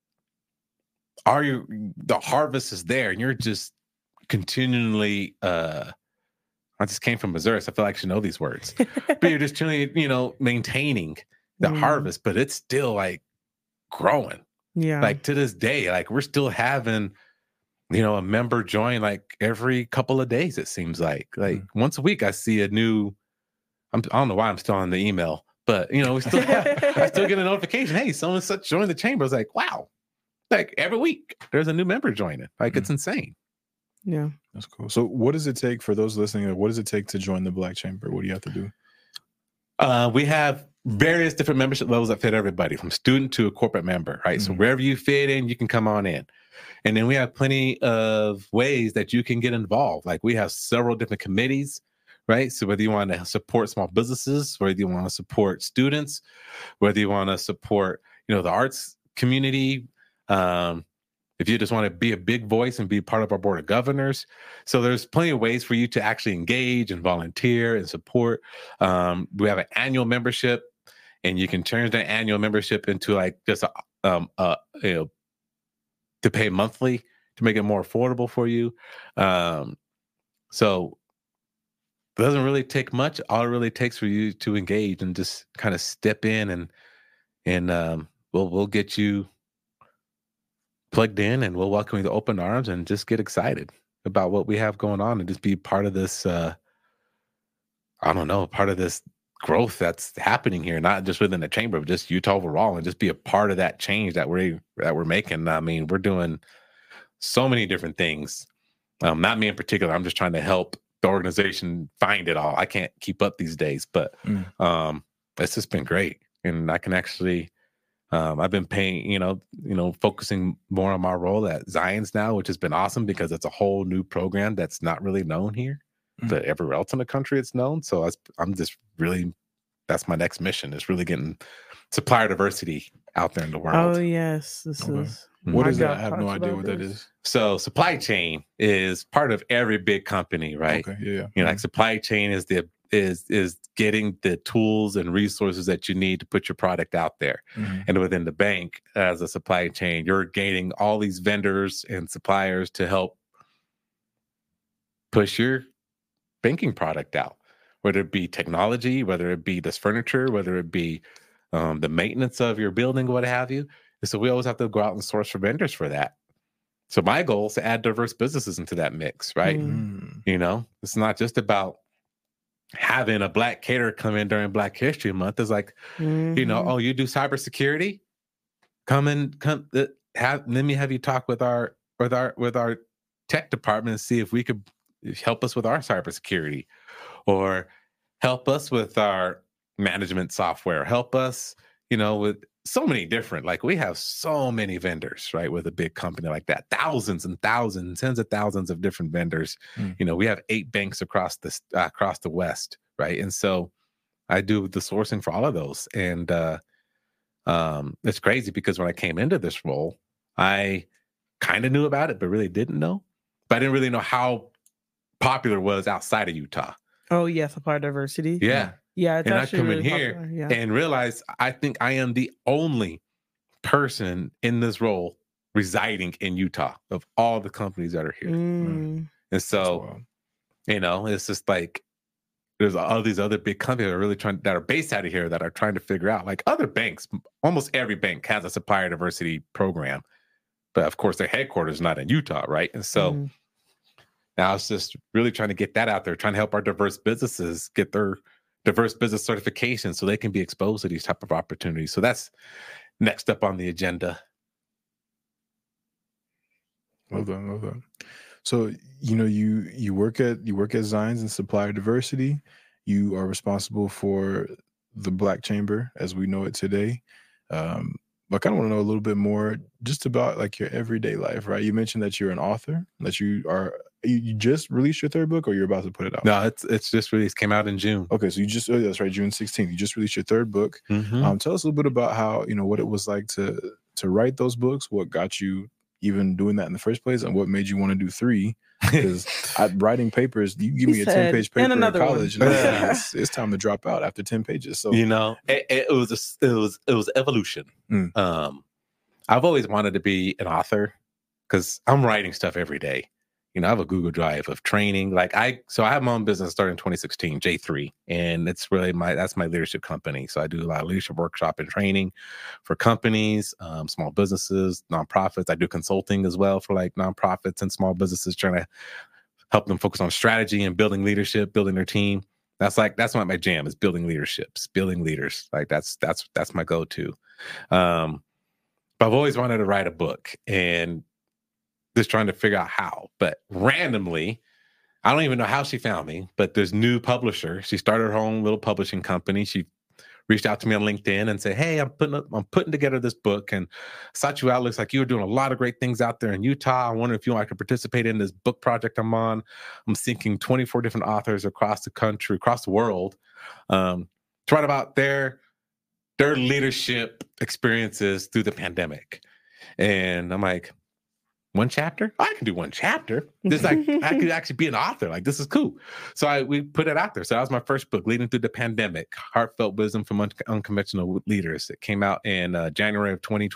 the harvest is there and you're just continually, I just came from Missouri, so I feel like I should know these words, but you're just continually, maintaining the harvest, but it's still like growing. Yeah. Like to this day, like we're still having, a member join like every couple of days, it seems like once a week I see a new, I don't know why I'm still on the email, but we still I still get a notification. Hey, someone such joined the chamber. I was like, wow. Like every week there's a new member joining. Like it's insane. Yeah. That's cool. So what does it take for those listening? What does it take to join the Black Chamber? What do you have to do? We have various different membership levels that fit everybody, from student to a corporate member, right? So wherever you fit in, you can come on in. And then we have plenty of ways that you can get involved. Like we have several different committees, right? So whether you want to support small businesses, whether you want to support students, whether you want to support, the arts community, if you just want to be a big voice and be part of our board of governors. So there's plenty of ways for you to actually engage and volunteer and support. We have an annual membership, and you can turn that annual membership into like just to pay monthly to make it more affordable for you. So it doesn't really take much. All it really takes for you to engage and just kind of step in and we'll get you plugged in, and we'll welcome you to open arms and just get excited about what we have going on and just be part of this, part of this growth that's happening here, not just within the chamber, but just Utah overall, and just be a part of that change that we're making. I mean, we're doing so many different things. Not me in particular. I'm just trying to help the organization find it all. I can't keep up these days, but it's just been great. And I can actually, I've been paying, focusing more on my role at Zions now, which has been awesome because it's a whole new program that's not really known here, but everywhere else in the country it's known. So I'm just really, that's my next mission, is really getting supplier diversity out there in the world. Oh, yes. This is. What is that? I have no idea what that is. So supply chain is part of every big company, right? Okay, yeah. Like supply chain is is getting the tools and resources that you need to put your product out there. And within the bank, as a supply chain, you're gaining all these vendors and suppliers to help push your banking product out, whether it be technology, whether it be this furniture, whether it be the maintenance of your building, what have you. And so we always have to go out and source for vendors for that. So my goal is to add diverse businesses into that mix, right? It's not just about having a Black caterer come in during Black History Month. It's like, you do cybersecurity? Let me have you talk with our tech department and see if we could help us with our cybersecurity, or help us with our management software, help us, with so many different, like we have so many vendors, right? With a big company like that, thousands and thousands, tens of thousands of different vendors. We have 8 banks across the West, right? And so I do the sourcing for all of those. And it's crazy because when I came into this role, I kind of knew about it, but really didn't know. But I didn't really know how popular it was outside of Utah. Oh, yeah, supplier diversity. Yeah. Yeah, it's and I actually come really in here and realize I think I am the only person in this role residing in Utah of all the companies that are here. And so, it's just like there's all these other big companies that are really that are based out of here that are trying to figure out, like other banks, almost every bank has a supplier diversity program, but of course their headquarters is not in Utah, right? And so now it's just really trying to get that out there, trying to help our diverse businesses get their diverse business certification so they can be exposed to these type of opportunities. So that's next up on the agenda. Well done. So, you work at Zions in supplier diversity. You are responsible for the Black Chamber as we know it today. I kind of want to know a little bit more just about like your everyday life, right? You mentioned that you're an author, that you just released your 3rd book, or you're about to put it out? No, it's just released, came out in June. Okay, so that's right, June 16th. You just released your 3rd book. Tell us a little bit about how, what it was like to write those books, what got you even doing that in the first place, and what made you want to do 3. Because writing papers, you give me a 10-page paper in college, and it's time to drop out after 10 pages. So it was evolution. I've always wanted to be an author because I'm writing stuff every day. I have a Google Drive of training. I have my own business started in 2016, J3, and it's really that's my leadership company. So I do a lot of leadership workshop and training for companies, small businesses, nonprofits. I do consulting as well for nonprofits and small businesses, trying to help them focus on strategy and building leadership, building their team. That's what my jam is, building leaderships, building leaders. That's my go-to. But I've always wanted to write a book and just trying to figure out how. But randomly, I don't even know how she found me, but this new publisher, she started her own little publishing company. She reached out to me on LinkedIn and said, "Hey, I'm putting together this book, and I saw you out. Looks like you were doing a lot of great things out there in Utah. I wonder if I could participate in this book project I'm on. I'm seeking 24 different authors across the country, across the world, to write about their leadership experiences through the pandemic." And I'm like, 1 chapter? I can do 1 chapter. This I could actually be an author. This is cool. So we put it out there. So that was my first book, Leading Through the Pandemic, Heartfelt Wisdom from Unconventional Leaders. It came out in January of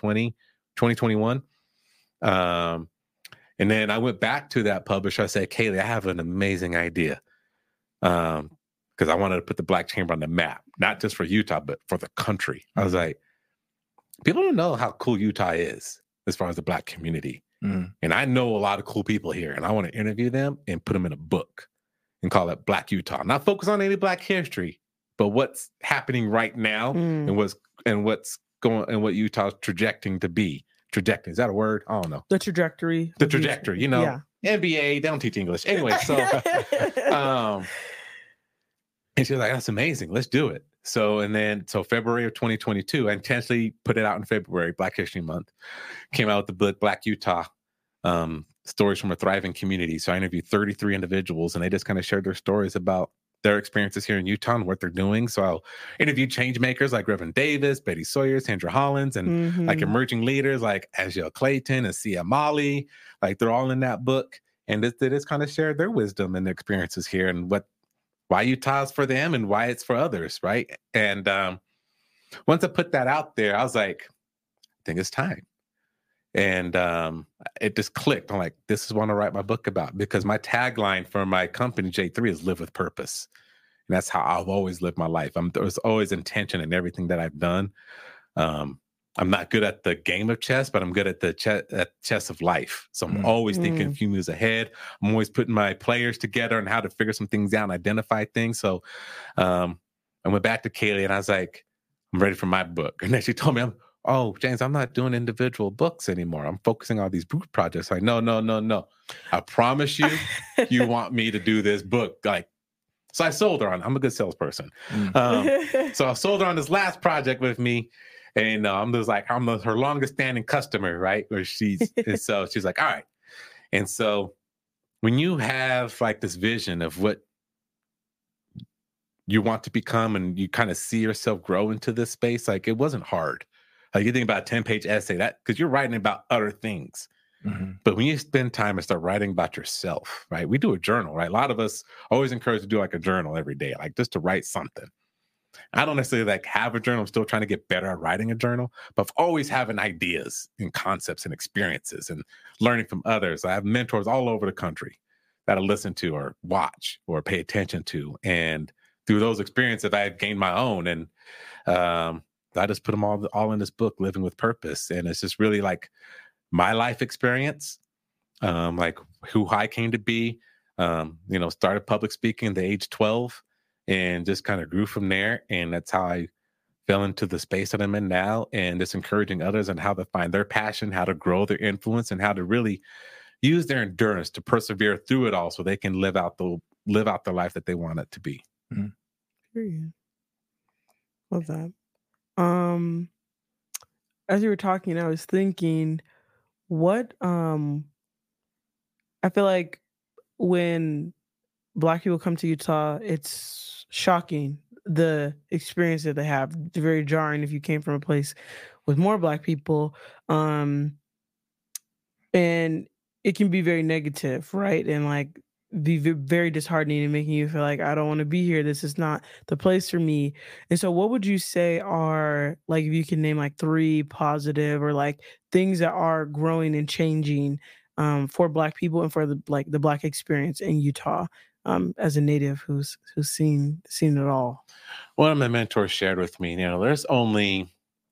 2021. And then I went back to that publisher. I said, "Kaylee, I have an amazing idea." Because I wanted to put the Black Chamber on the map, not just for Utah, but for the country. I was like, people don't know how cool Utah is as far as the Black community. And I know a lot of cool people here, and I want to interview them and put them in a book and call it Black Utah. Not focus on any Black history, but what's happening right now and what's going and what Utah's trajecting to be. Trajecting, is that a word? I don't know. The trajectory. Yeah. NBA, they don't teach English. Anyway, so And she was like, that's amazing. Let's do it. So February of 2022, I intentionally put it out in February, Black History Month, came out with the book, Black Utah, Stories from a Thriving Community. So I interviewed 33 individuals, and they just kind of shared their stories about their experiences here in Utah and what they're doing. So I'll interview change makers like Reverend Davis, Betty Sawyer, Sandra Hollins, and like emerging leaders like Aziel Clayton and Sia Mali. Like they're all in that book. And they just kind of shared their wisdom and their experiences here and why Utah is for them and why it's for others, right? And once I put that out there, I was like, I think it's time. And it just clicked. I'm like, this is what I want to write my book about, because my tagline for my company, J3, is live with purpose. And that's how I've always lived my life. There's always intention in everything that I've done. I'm not good at the game of chess, but I'm good at the chess of life. So I'm always thinking a few moves ahead. I'm always putting my players together and how to figure some things out and identify things. So I went back to Kaylee and I was like, I'm ready for my book. And then she told me, oh, James, I'm not doing individual books anymore. I'm focusing on these group projects. Like, no. I promise you, you want me to do this book. Like, so I sold her on, I'm a good salesperson. So I sold her on this last project with me. And I'm her longest standing customer, right? And so she's like, all right. And so when you have like this vision of what you want to become and you kind of see yourself grow into this space, like it wasn't hard. Like you think about a 10-page essay, that because you're writing about other things. But when you spend time and start writing about yourself, right? We do a journal, right? A lot of us always encourage to do like a journal every day, like just to write something. I don't necessarily like have a journal. I'm still trying to get better at writing a journal, but always having ideas and concepts and experiences and learning from others. I have mentors all over the country that I listen to or watch or pay attention to. And through those experiences, I have gained my own. And I just put them all in this book, Living with Purpose. And it's just really like my life experience, like who I came to be, started public speaking at the age 12. And just kind of grew from there. And that's how I fell into the space that I'm in now, and just encouraging others on how to find their passion, how to grow their influence, and how to really use their endurance to persevere through it all so they can live out the life that they want it to be. Period. Love that. As you were talking, I was thinking, what I feel like when Black people come to Utah, it's shocking the experience that they have. It's very jarring if you came from a place with more Black people, and it can be very negative, right? And like be very disheartening and making you feel like, I don't want to be here. This is not the place for me. And so what would you say are, like, if you can name like 3 positive or like things that are growing and changing for Black people and for the Black experience in Utah, as a native who's seen it all? One of my mentors shared with me, there's only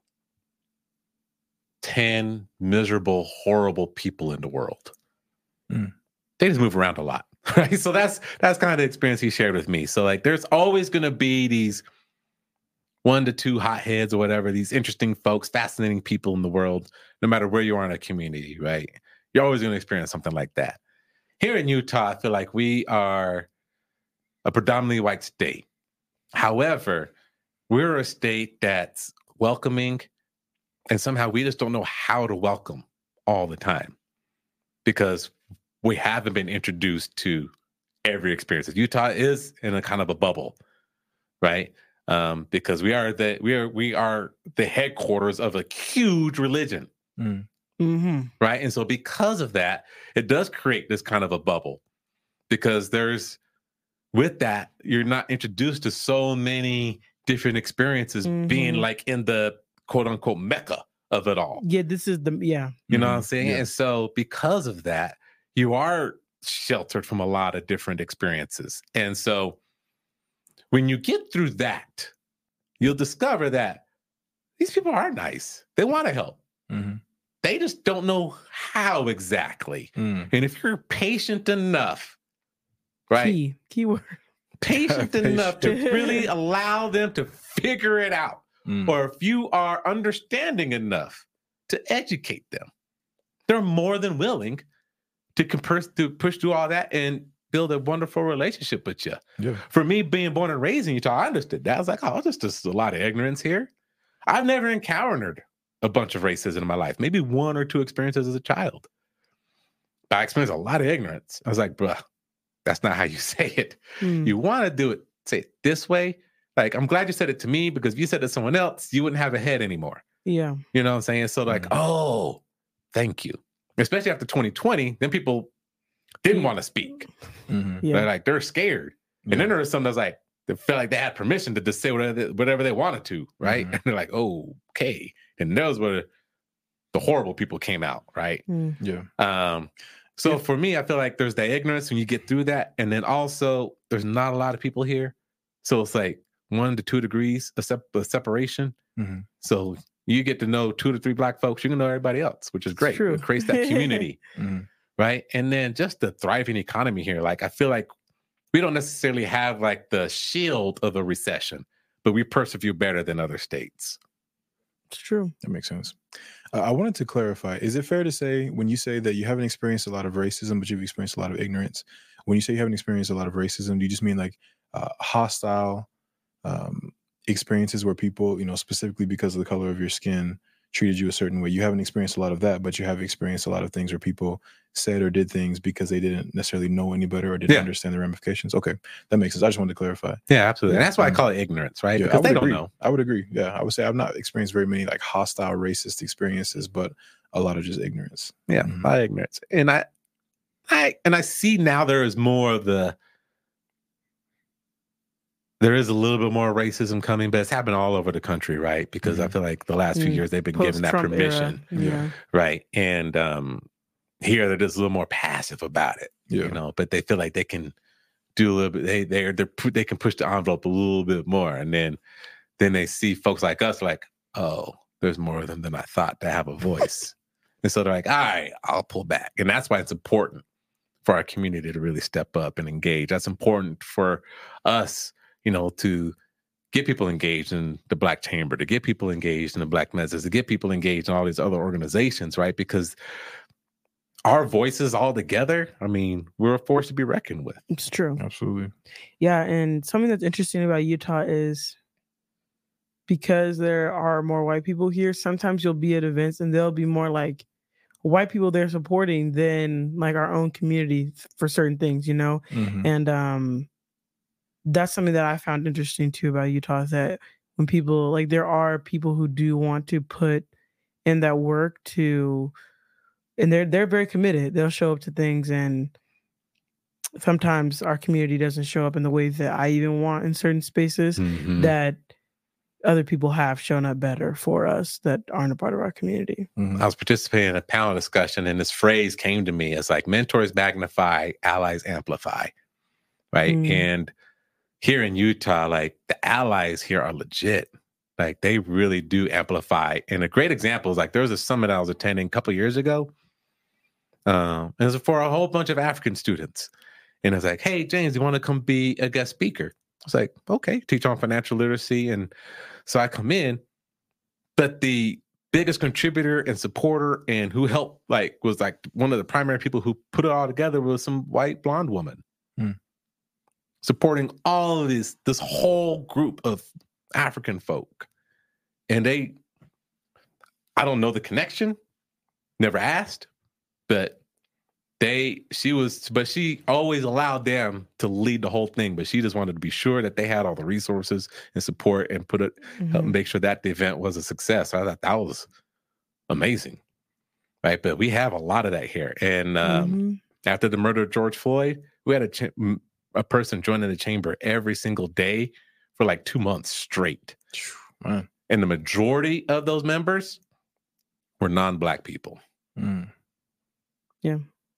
10 miserable, horrible people in the world. They just move around a lot, right? So that's kind of the experience he shared with me. So like, there's always going to be these 1 to 2 hotheads or whatever, these interesting folks, fascinating people in the world, no matter where you are in a community, right? You're always going to experience something like that. Here in Utah, I feel like we are a predominantly white state. However, we're a state that's welcoming, and somehow we just don't know how to welcome all the time because we haven't been introduced to every experience. Utah is in a kind of a bubble, right? Because we are the headquarters of a huge religion. Right. And so because of that, it does create this kind of a bubble, because with that, you're not introduced to so many different experiences being like in the quote unquote Mecca of it all. Yeah, this is you know what I'm saying? Yeah. And so because of that, you are sheltered from a lot of different experiences. And so when you get through that, you'll discover that these people are nice. They want to help. They just don't know how exactly. And if you're patient enough, right? Keyword. Patient enough to really allow them to figure it out. Or if you are understanding enough to educate them, they're more than willing to push through all that and build a wonderful relationship with you. Yeah. For me, being born and raised in Utah, I understood that. I was like, oh, just a lot of ignorance here. I've never encountered a bunch of racism in my life, maybe 1 or 2 experiences as a child. But I experienced a lot of ignorance. I was like, bruh, that's not how you say it. You want to do it, say it this way. Like, I'm glad you said it to me, because if you said it to someone else, you wouldn't have a head anymore. Yeah. You know what I'm saying? So like, oh, thank you. Especially after 2020, then people didn't want to speak. Yeah. They're scared. And then there was some that's like, they felt like they had permission to just say whatever they wanted to, right? And they're like, oh, okay. And those were the horrible people came out, right? Yeah. So for me, I feel like there's the ignorance when you get through that. And then also, there's not a lot of people here. So it's like 1 to 2 degrees of separation. So you get to know 2 to 3 Black folks, you can know everybody else, which is great. It creates that community, right? And then just the thriving economy here. Like, I feel like we don't necessarily have like the shield of a recession, but we persevere better than other states. It's true. That makes sense. I wanted to clarify, is it fair to say, when you say that you haven't experienced a lot of racism, but you've experienced a lot of ignorance, when you say you haven't experienced a lot of racism, do you just mean like hostile experiences where people, specifically because of the color of your skin, treated you a certain way? You haven't experienced a lot of that, but you have experienced a lot of things where people said or did things because they didn't necessarily know any better or didn't understand the ramifications. Okay, that makes sense. I just wanted to clarify. Yeah, absolutely. And that's why I call it ignorance, right? Because they don't know. I would agree. Yeah, I would say I've not experienced very many like hostile racist experiences, but a lot of just ignorance. Yeah, a lot of ignorance. And I see now there is more of there is a little bit more racism coming, but it's happened all over the country, right? Because I feel like the last few years they've been given that permission, right? And here they're just a little more passive about it, but they feel like they can do a little bit. They can push the envelope a little bit more, and then they see folks like us, like, oh, there's more of them than I thought to have a voice, and so they're like, all right, I'll pull back, and that's why it's important for our community to really step up and engage. That's important for us, to get people engaged in the Black Chamber, to get people engaged in the Black Mezzas, to get people engaged in all these other organizations, right? Because our voices all together, I mean, we're a force to be reckoned with. It's true. Absolutely. Yeah, and something that's interesting about Utah is because there are more white people here, sometimes you'll be at events and there'll be more like white people they're supporting than like our own community for certain things, And that's something that I found interesting too about Utah, is that when people like, there are people who do want to put in that work and they're very committed. They'll show up to things, and sometimes our community doesn't show up in the ways that I even want in certain spaces that other people have shown up better for us that aren't a part of our community. I was participating in a panel discussion, and this phrase came to me as like, mentors magnify, allies amplify, right? And here in Utah, like, the allies here are legit. Like, they really do amplify. And a great example is like, there was a summit I was attending a couple of years ago. It was for a whole bunch of African students. And I was like, hey, James, you want to come be a guest speaker? I was like, okay, teach on financial literacy. And so I come in, but the biggest contributor and supporter and who helped, like, was like one of the primary people who put it all together was some white blonde woman. Supporting all of this whole group of African folk. And I don't know the connection, never asked, but she always allowed them to lead the whole thing, but she just wanted to be sure that they had all the resources and support and help make sure that the event was a success. So I thought that was amazing, right? But we have a lot of that here. And after the murder of George Floyd, we had a person joining the chamber every single day for like 2 months straight. Man. And the majority of those members were non-Black people. Yeah.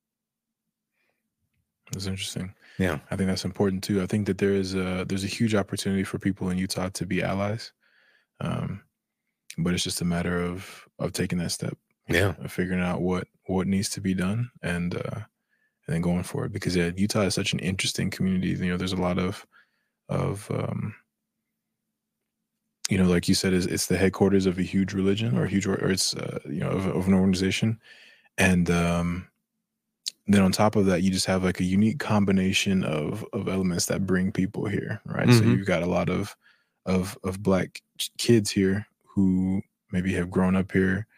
That's interesting. Yeah. I think that's important too. I think that there's a huge opportunity for people in Utah to be allies. But it's just a matter of taking that step. Yeah. Of figuring out what needs to be done and then going for it. Because Utah is such an interesting community. There's a lot of like you said, it's the headquarters of a huge religion or it's of an organization. And then on top of that, you just have like a unique combination of elements that bring people here, right? So you've got a lot of Black kids here who maybe have grown up here,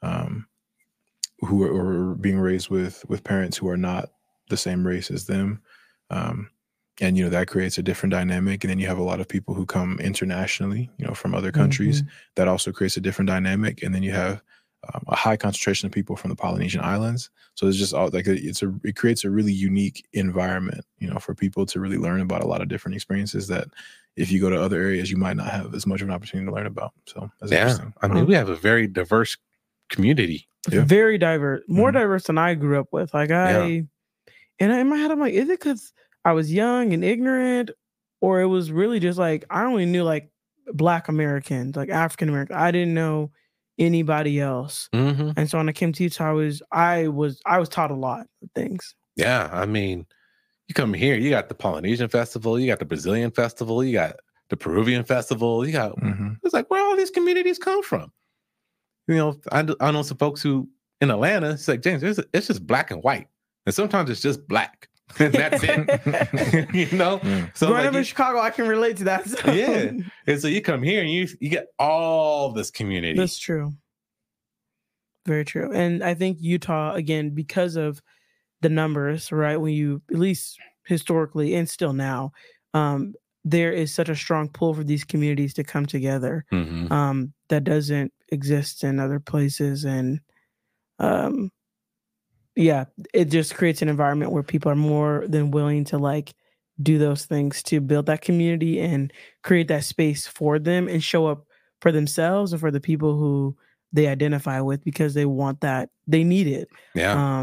who are being raised with parents who are not the same race as them. And, that creates a different dynamic. And then you have a lot of people who come internationally, from other countries. That also creates a different dynamic. And then you have a high concentration of people from the Polynesian islands. So it's just all like it creates a really unique environment, for people to really learn about a lot of different experiences that if you go to other areas, you might not have as much of an opportunity to learn about. So that's interesting. I mean, we have a very diverse community. Very diverse, more diverse than I grew up with. Like and in my head, I'm like, is it because I was young and ignorant, or it was really just like I only knew like Black Americans, like African American. I didn't know anybody else. And so when I came to Utah, I was taught a lot of things. Yeah, I mean, you come here, you got the Polynesian Festival, you got the Brazilian Festival, you got the Peruvian Festival, you got it's like where all these communities come from. I know some folks who in Atlanta, it's like, James, it's just black and white, and sometimes it's just black. And that's it. So growing up in Chicago, I can relate to that. So. Yeah. And so you come here and you get all this community. That's true. Very true. And I think Utah, again, because of the numbers, right? When you, at least historically and still now, there is such a strong pull for these communities to come together that doesn't exist in other places. And it just creates an environment where people are more than willing to like do those things to build that community and create that space for them and show up for themselves and for the people who they identify with because they want that. They need it. Yeah.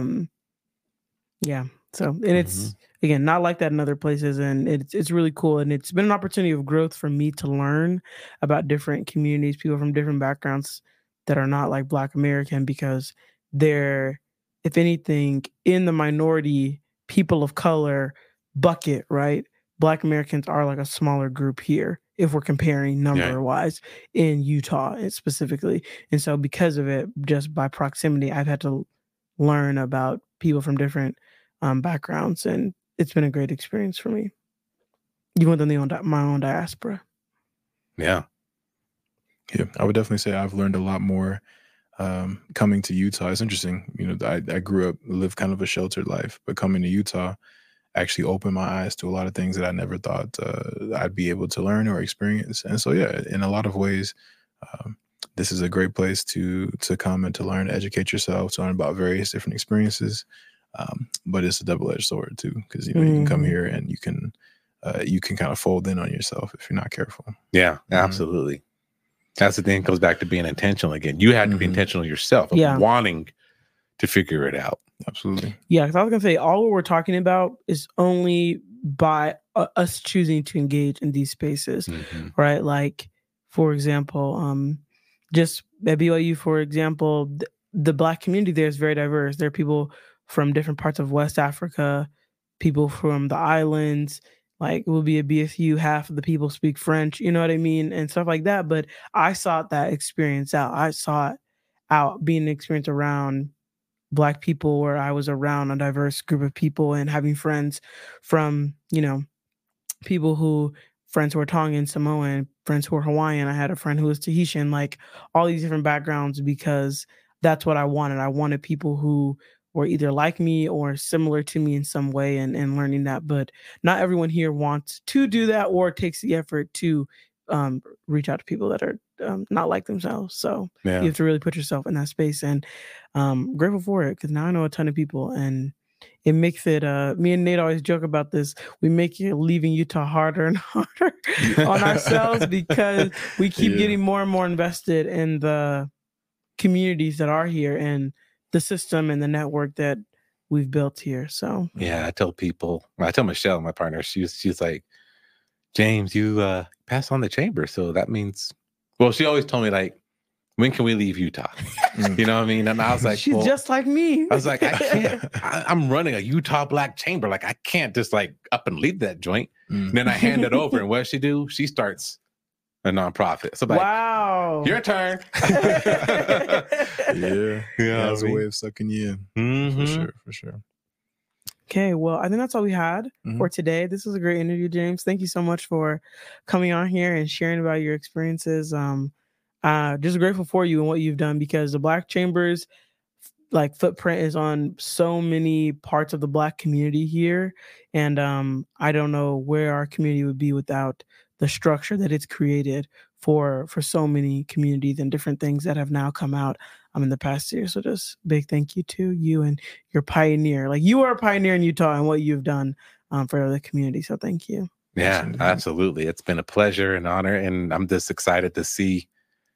So, and it's, again, not like that in other places. And it's really cool. And it's been an opportunity of growth for me to learn about different communities, people from different backgrounds that are not like Black American, because they're, if anything, in the minority people of color bucket, right? Black Americans are like a smaller group here if we're comparing number-wise in Utah specifically. And so because of it, just by proximity, I've had to learn about people from different backgrounds, and it's been a great experience for me. Even within my own diaspora. Yeah, I would definitely say I've learned a lot more coming to Utah. It's interesting. I lived kind of a sheltered life, but coming to Utah actually opened my eyes to a lot of things that I never thought I'd be able to learn or experience. And so, in a lot of ways, this is a great place to come and to learn, educate yourself, to learn about various different experiences. But it's a double-edged sword too, because you can come here and you can kind of fold in on yourself if you're not careful. Yeah, absolutely. That's the thing. It goes back to being intentional again. You had to be intentional yourself of wanting to figure it out. Absolutely. Yeah, because I was gonna say all we're talking about is only by us choosing to engage in these spaces, right? Like, for example, just at BYU, for example, the Black community there is very diverse. There are people from different parts of West Africa, people from the islands. Like, it will be a BSU, half of the people speak French, you know what I mean? And stuff like that. But I sought that experience out. I sought out being an experience around Black people where I was around a diverse group of people and having friends from, friends who were Tongan, Samoan, friends who were Hawaiian. I had a friend who was Tahitian, like all these different backgrounds, because that's what I wanted. I wanted people who were either like me or similar to me in some way, and learning that. But not everyone here wants to do that or takes the effort to reach out to people that are not like themselves. So you have to really put yourself in that space, and grateful for it, because now I know a ton of people, and it makes it, me and Nate always joke about this, we make it leaving Utah harder and harder on ourselves because we keep getting more and more invested in the communities that are here and the system and the network that we've built here. So I tell Michelle, my partner, she's like, James, you passed on the chamber, so that means, well, she always told me, like, when can we leave Utah? You know what I mean? And I was like, she's just like me. I was like, I can't. I'm running a Utah Black chamber. Like, I can't just like up and leave that joint. And then I hand it over, and what does she do? She starts a nonprofit. So, like, wow, your turn. That's a way of sucking you in. For sure. Okay, well, I think that's all we had for today. This was a great interview, James. Thank you so much for coming on here and sharing about your experiences. Just grateful for you and what you've done, because the Black Chambers footprint is on so many parts of the Black community here. And I don't know where our community would be without the structure that it's created for so many communities and different things that have now come out in the past year. So just big thank you to you and your pioneer. You are a pioneer in Utah and what you've done for the community. So thank you. Yeah, absolutely. It's been a pleasure and honor. And I'm just excited to see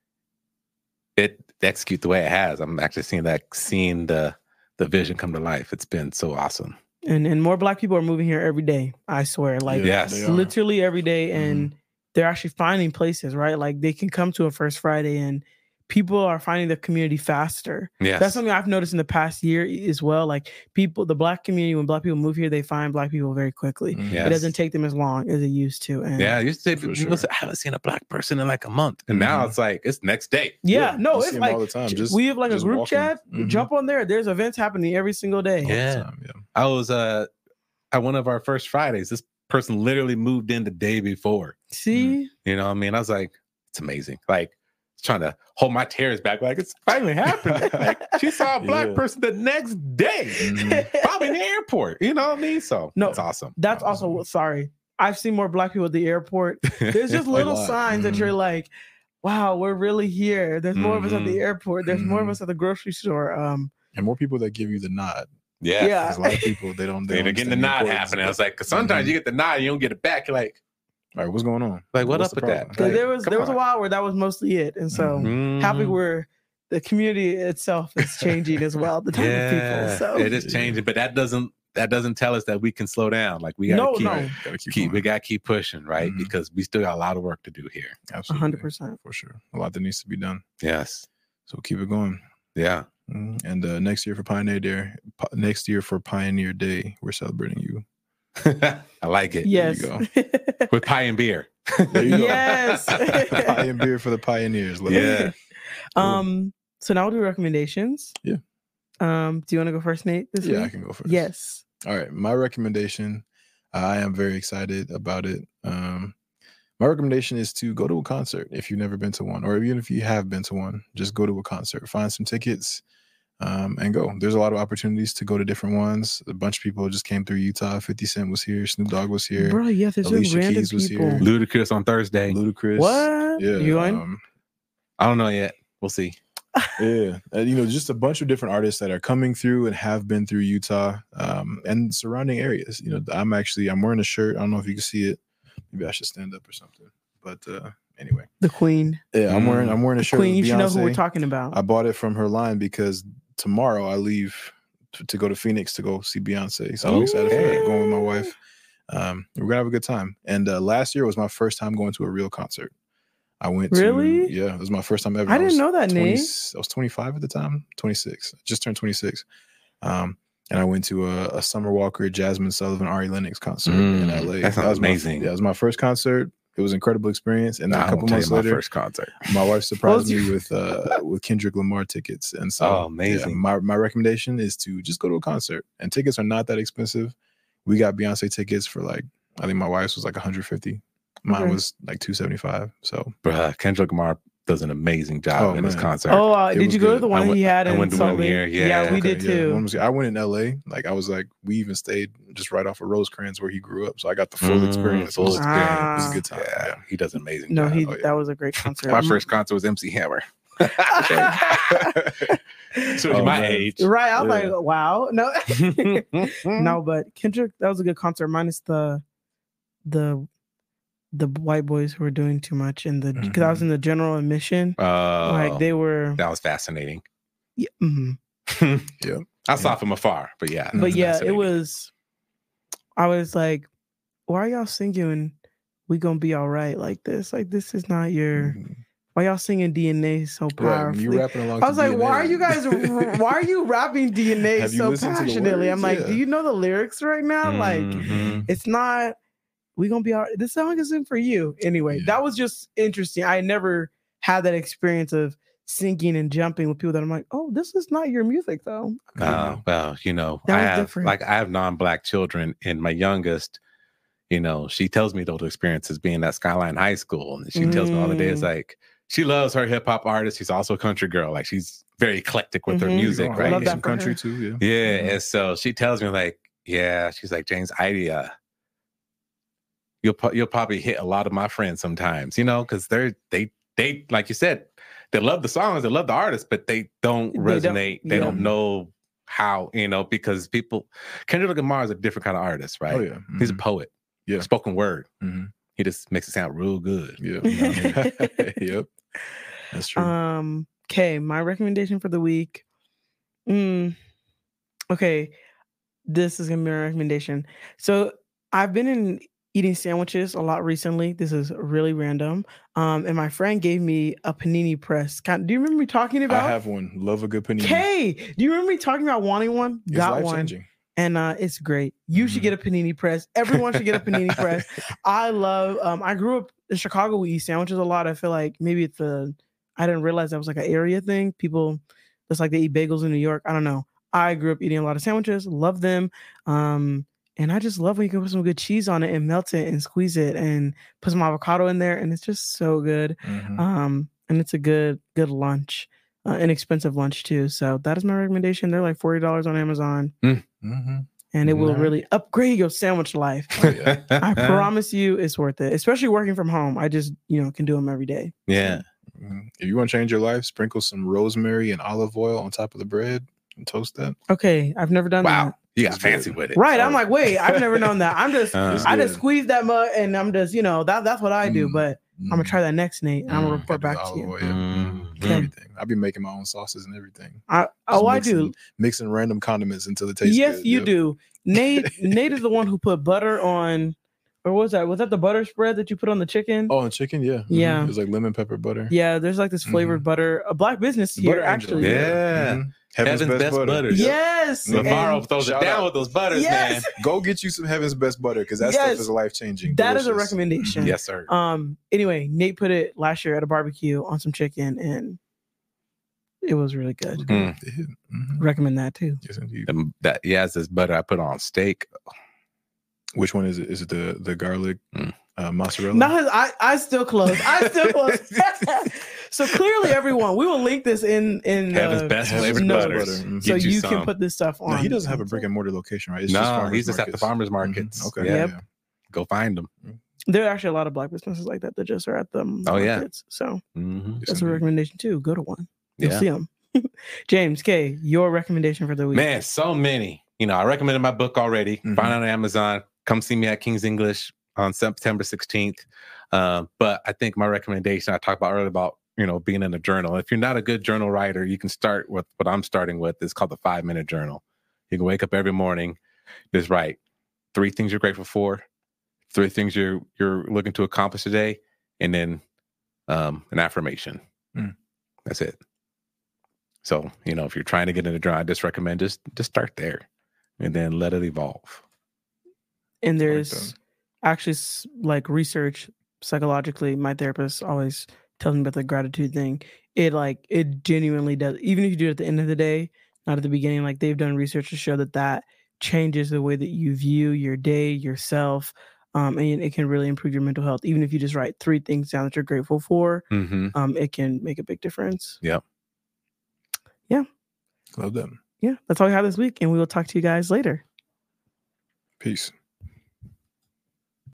it execute the way it has. I'm actually seeing the vision come to life. It's been so awesome. And more Black people are moving here every day. I swear, literally every day. And they're actually finding places, right? They can come to a First Friday and people are finding the community faster. Yes. That's something I've noticed in the past year as well. The Black community, when Black people move here, they find Black people very quickly. Yes. It doesn't take them as long as it used to. And it used to say, I haven't seen a Black person in a month. And now it's it's next day. Yeah, no, it's all the time. We have a group chat, jump on there. There's events happening every single day. Yeah. I was at one of our First Fridays. This person literally moved in the day before. See? You know what I mean? I was like, it's amazing. Trying to hold my tears back, it's finally happened. She saw a Black person the next day, probably in the airport. You know what I mean? So it's awesome. That's also sorry. I've seen more Black people at the airport. There's just little signs that you're like, wow, we're really here. There's more of us at the airport. There's more of us at the grocery store. And more people that give you the nod. Yeah. A lot of people they're getting the nod happening. I was like, 'cause sometimes you get the nod, you don't get it back. You're like, all right, what's going on? What up with that? There was a while where that was mostly it, and so happy where the community itself is changing as well. The type of people, so it is changing, but that doesn't tell us that we can slow down. We gotta keep pushing, right? Because we still got a lot of work to do here. Absolutely, 100% for sure. A lot that needs to be done. Yes, so keep it going. Yeah, and next year for Pioneer Day, we're celebrating you. I like it. Yes. There you go. With pie and beer. There you go. Yes. Pie and beer for the pioneers. Yeah. So now we'll do recommendations. Yeah. Do you want to go first, Nate? I can go first. Yes. All right. My recommendation, I am very excited about it. My recommendation is to go to a concert if you've never been to one, or even if you have been to one, just go to a concert, find some tickets. And go. There's a lot of opportunities to go to different ones. A bunch of people just came through Utah. 50 Cent was here. Snoop Dogg was here. Bro, yeah, there's Alicia random Keys was people. here. Ludacris on Thursday. Ludacris. What? Yeah. You going? I don't know yet. We'll see. Yeah. Just a bunch of different artists that are coming through and have been through Utah and surrounding areas. I'm wearing a shirt. I don't know if you can see it. Maybe I should stand up or something. But anyway. The Queen. Yeah, I'm wearing a shirt. Queen, you Beyonce. should know who we're talking about. I bought it from her line because tomorrow I leave to go to Phoenix to go see Beyonce. So I'm excited for that. Going with my wife. We're gonna have a good time. And last year was my first time going to a real concert. I went Really? It was my first time ever. I didn't know that, Nate. I was 25 at the time, 26. I just turned 26. And I went to a Summer Walker, Jasmine Sullivan, Ari Lennox concert in LA. That was amazing. It was my first concert. It was an incredible experience. And then a couple months later, my first concert, my wife surprised me with Kendrick Lamar tickets. And so amazing. My recommendation is to just go to a concert. And tickets are not that expensive. We got Beyonce tickets for I think my wife's was $150. Mine was $275. So Kendrick Lamar does an amazing job in his concert. Did you go to the one he had in Salt Lake? Yeah, we did too. I went in LA. I was we even stayed just right off of Rosecrans where he grew up. So I got the full experience. It was a good time. Yeah, he does an amazing job. That was a great concert. My first concert was MC Hammer. So my age. Right. I was like, wow. No. No, but Kendrick, that was a good concert, minus the white boys who were doing too much because I was in the general admission. They were. That was fascinating. Yeah. Yeah. I saw from afar, but yeah. But yeah, it was. I was like, why are y'all singing "We Gonna Be All Right" like this? This is not your. Why y'all singing DNA so powerfully? You rapping along. I was like, DNA. why are you rapping DNA so passionately? I'm like, do you know the lyrics right now? It's not. We gonna be all right. This song isn't for you. Anyway, that was just interesting. I never had that experience of singing and jumping with people that I'm like, oh, this is not your music though. Well, that was different. I have non-Black children, and my youngest, she tells me those experiences being at Skyline High School, and she tells me all the days like she loves her hip hop artist. She's also a country girl. Like she's very eclectic with her music, right? I love that country too. Yeah. And so she tells me like, she's like, James, you'll probably hit a lot of my friends sometimes, because they like you said, they love the songs, they love the artists, but they don't resonate. They don't know how, because Kendrick Lamar is a different kind of artist, right? Oh, yeah. Mm-hmm. He's a poet. Yeah. Spoken word. Mm-hmm. He just makes it sound real good. Yeah. Yep. That's true. Okay, my recommendation for the week. Okay, this is gonna be my recommendation. So I've been eating sandwiches a lot recently. This is really random. And my friend gave me a panini press. Do you remember me talking about? I have one. Love a good panini. Okay, do you remember me talking about wanting one? It's Got one. And it's great. You should get a panini press. Everyone should get a panini press. I love. I grew up in Chicago. We eat sandwiches a lot. I feel like maybe I didn't realize that was like an area thing. People, just like they eat bagels in New York. I don't know. I grew up eating a lot of sandwiches. Love them. And I just love when you can put some good cheese on it and melt it and squeeze it and put some avocado in there, and it's just so good. And it's a good lunch, inexpensive lunch too. So that is my recommendation. They're like $40 on Amazon. And it will really upgrade your sandwich life. Oh, yeah. I promise you it's worth it, especially working from home. I just, can do them every day. Yeah. If you want to change your life, sprinkle some rosemary and olive oil on top of the bread and toast that. Okay. I've never done that. You got fancy with it. Right. I'm like, wait, I've never known that. I'm just, I just squeeze that mud and I'm just, that's what I do. But I'm going to try that next, Nate. And I'm going to report back to you. Everything. I'll be making my own sauces and everything. I do. Mixing random condiments until it tastes good. Yes, you do. Nate is the one who put butter on, or was that the butter spread that you put on the chicken? Oh, on chicken, yeah. Yeah. It was like lemon pepper butter. Yeah, there's like this flavored butter. A Black business here, actually. Yeah. Heaven's Best Butters. Yes. Navarro throws it down with those butters, man. Go get you some Heaven's Best Butter because that stuff is life-changing. That is a recommendation. Yes, sir. Anyway, Nate put it last year at a barbecue on some chicken, and it was really good. Recommend that too. Yes, indeed. This butter I put on steak. Which one is it? Is it the garlic mozzarella? No, I still close. So clearly, everyone, we will link this in Heaven's Best flavored butter. So you can put this stuff on. No, he doesn't have a brick and mortar location, right? It's he's just at the farmers markets. Okay. Yeah. Go find them. There are actually a lot of Black businesses like that just are at the markets. So that's a recommendation too. Go to one. You'll see them. James K., your recommendation for the week? Man, so many. I recommended my book already. Find it on Amazon. Come see me at King's English on September 16th. But I think my recommendation, I talked about earlier about, being in a journal. If you're not a good journal writer, you can start with what I'm starting with. It's called the 5-minute journal. You can wake up every morning, just write 3 things you're grateful for, 3 things you're looking to accomplish today, and then an affirmation. That's it. So, if you're trying to get in a journal, I just recommend just start there and then let it evolve. And there's actually like research psychologically. My therapist always tells me about the gratitude thing. It genuinely does. Even if you do it at the end of the day, not at the beginning, like they've done research to show that changes the way that you view your day, yourself. And it can really improve your mental health. Even if you just write 3 things down that you're grateful for, it can make a big difference. Yep. Yeah. Love them. Yeah. That's all we have this week. And we will talk to you guys later. Peace.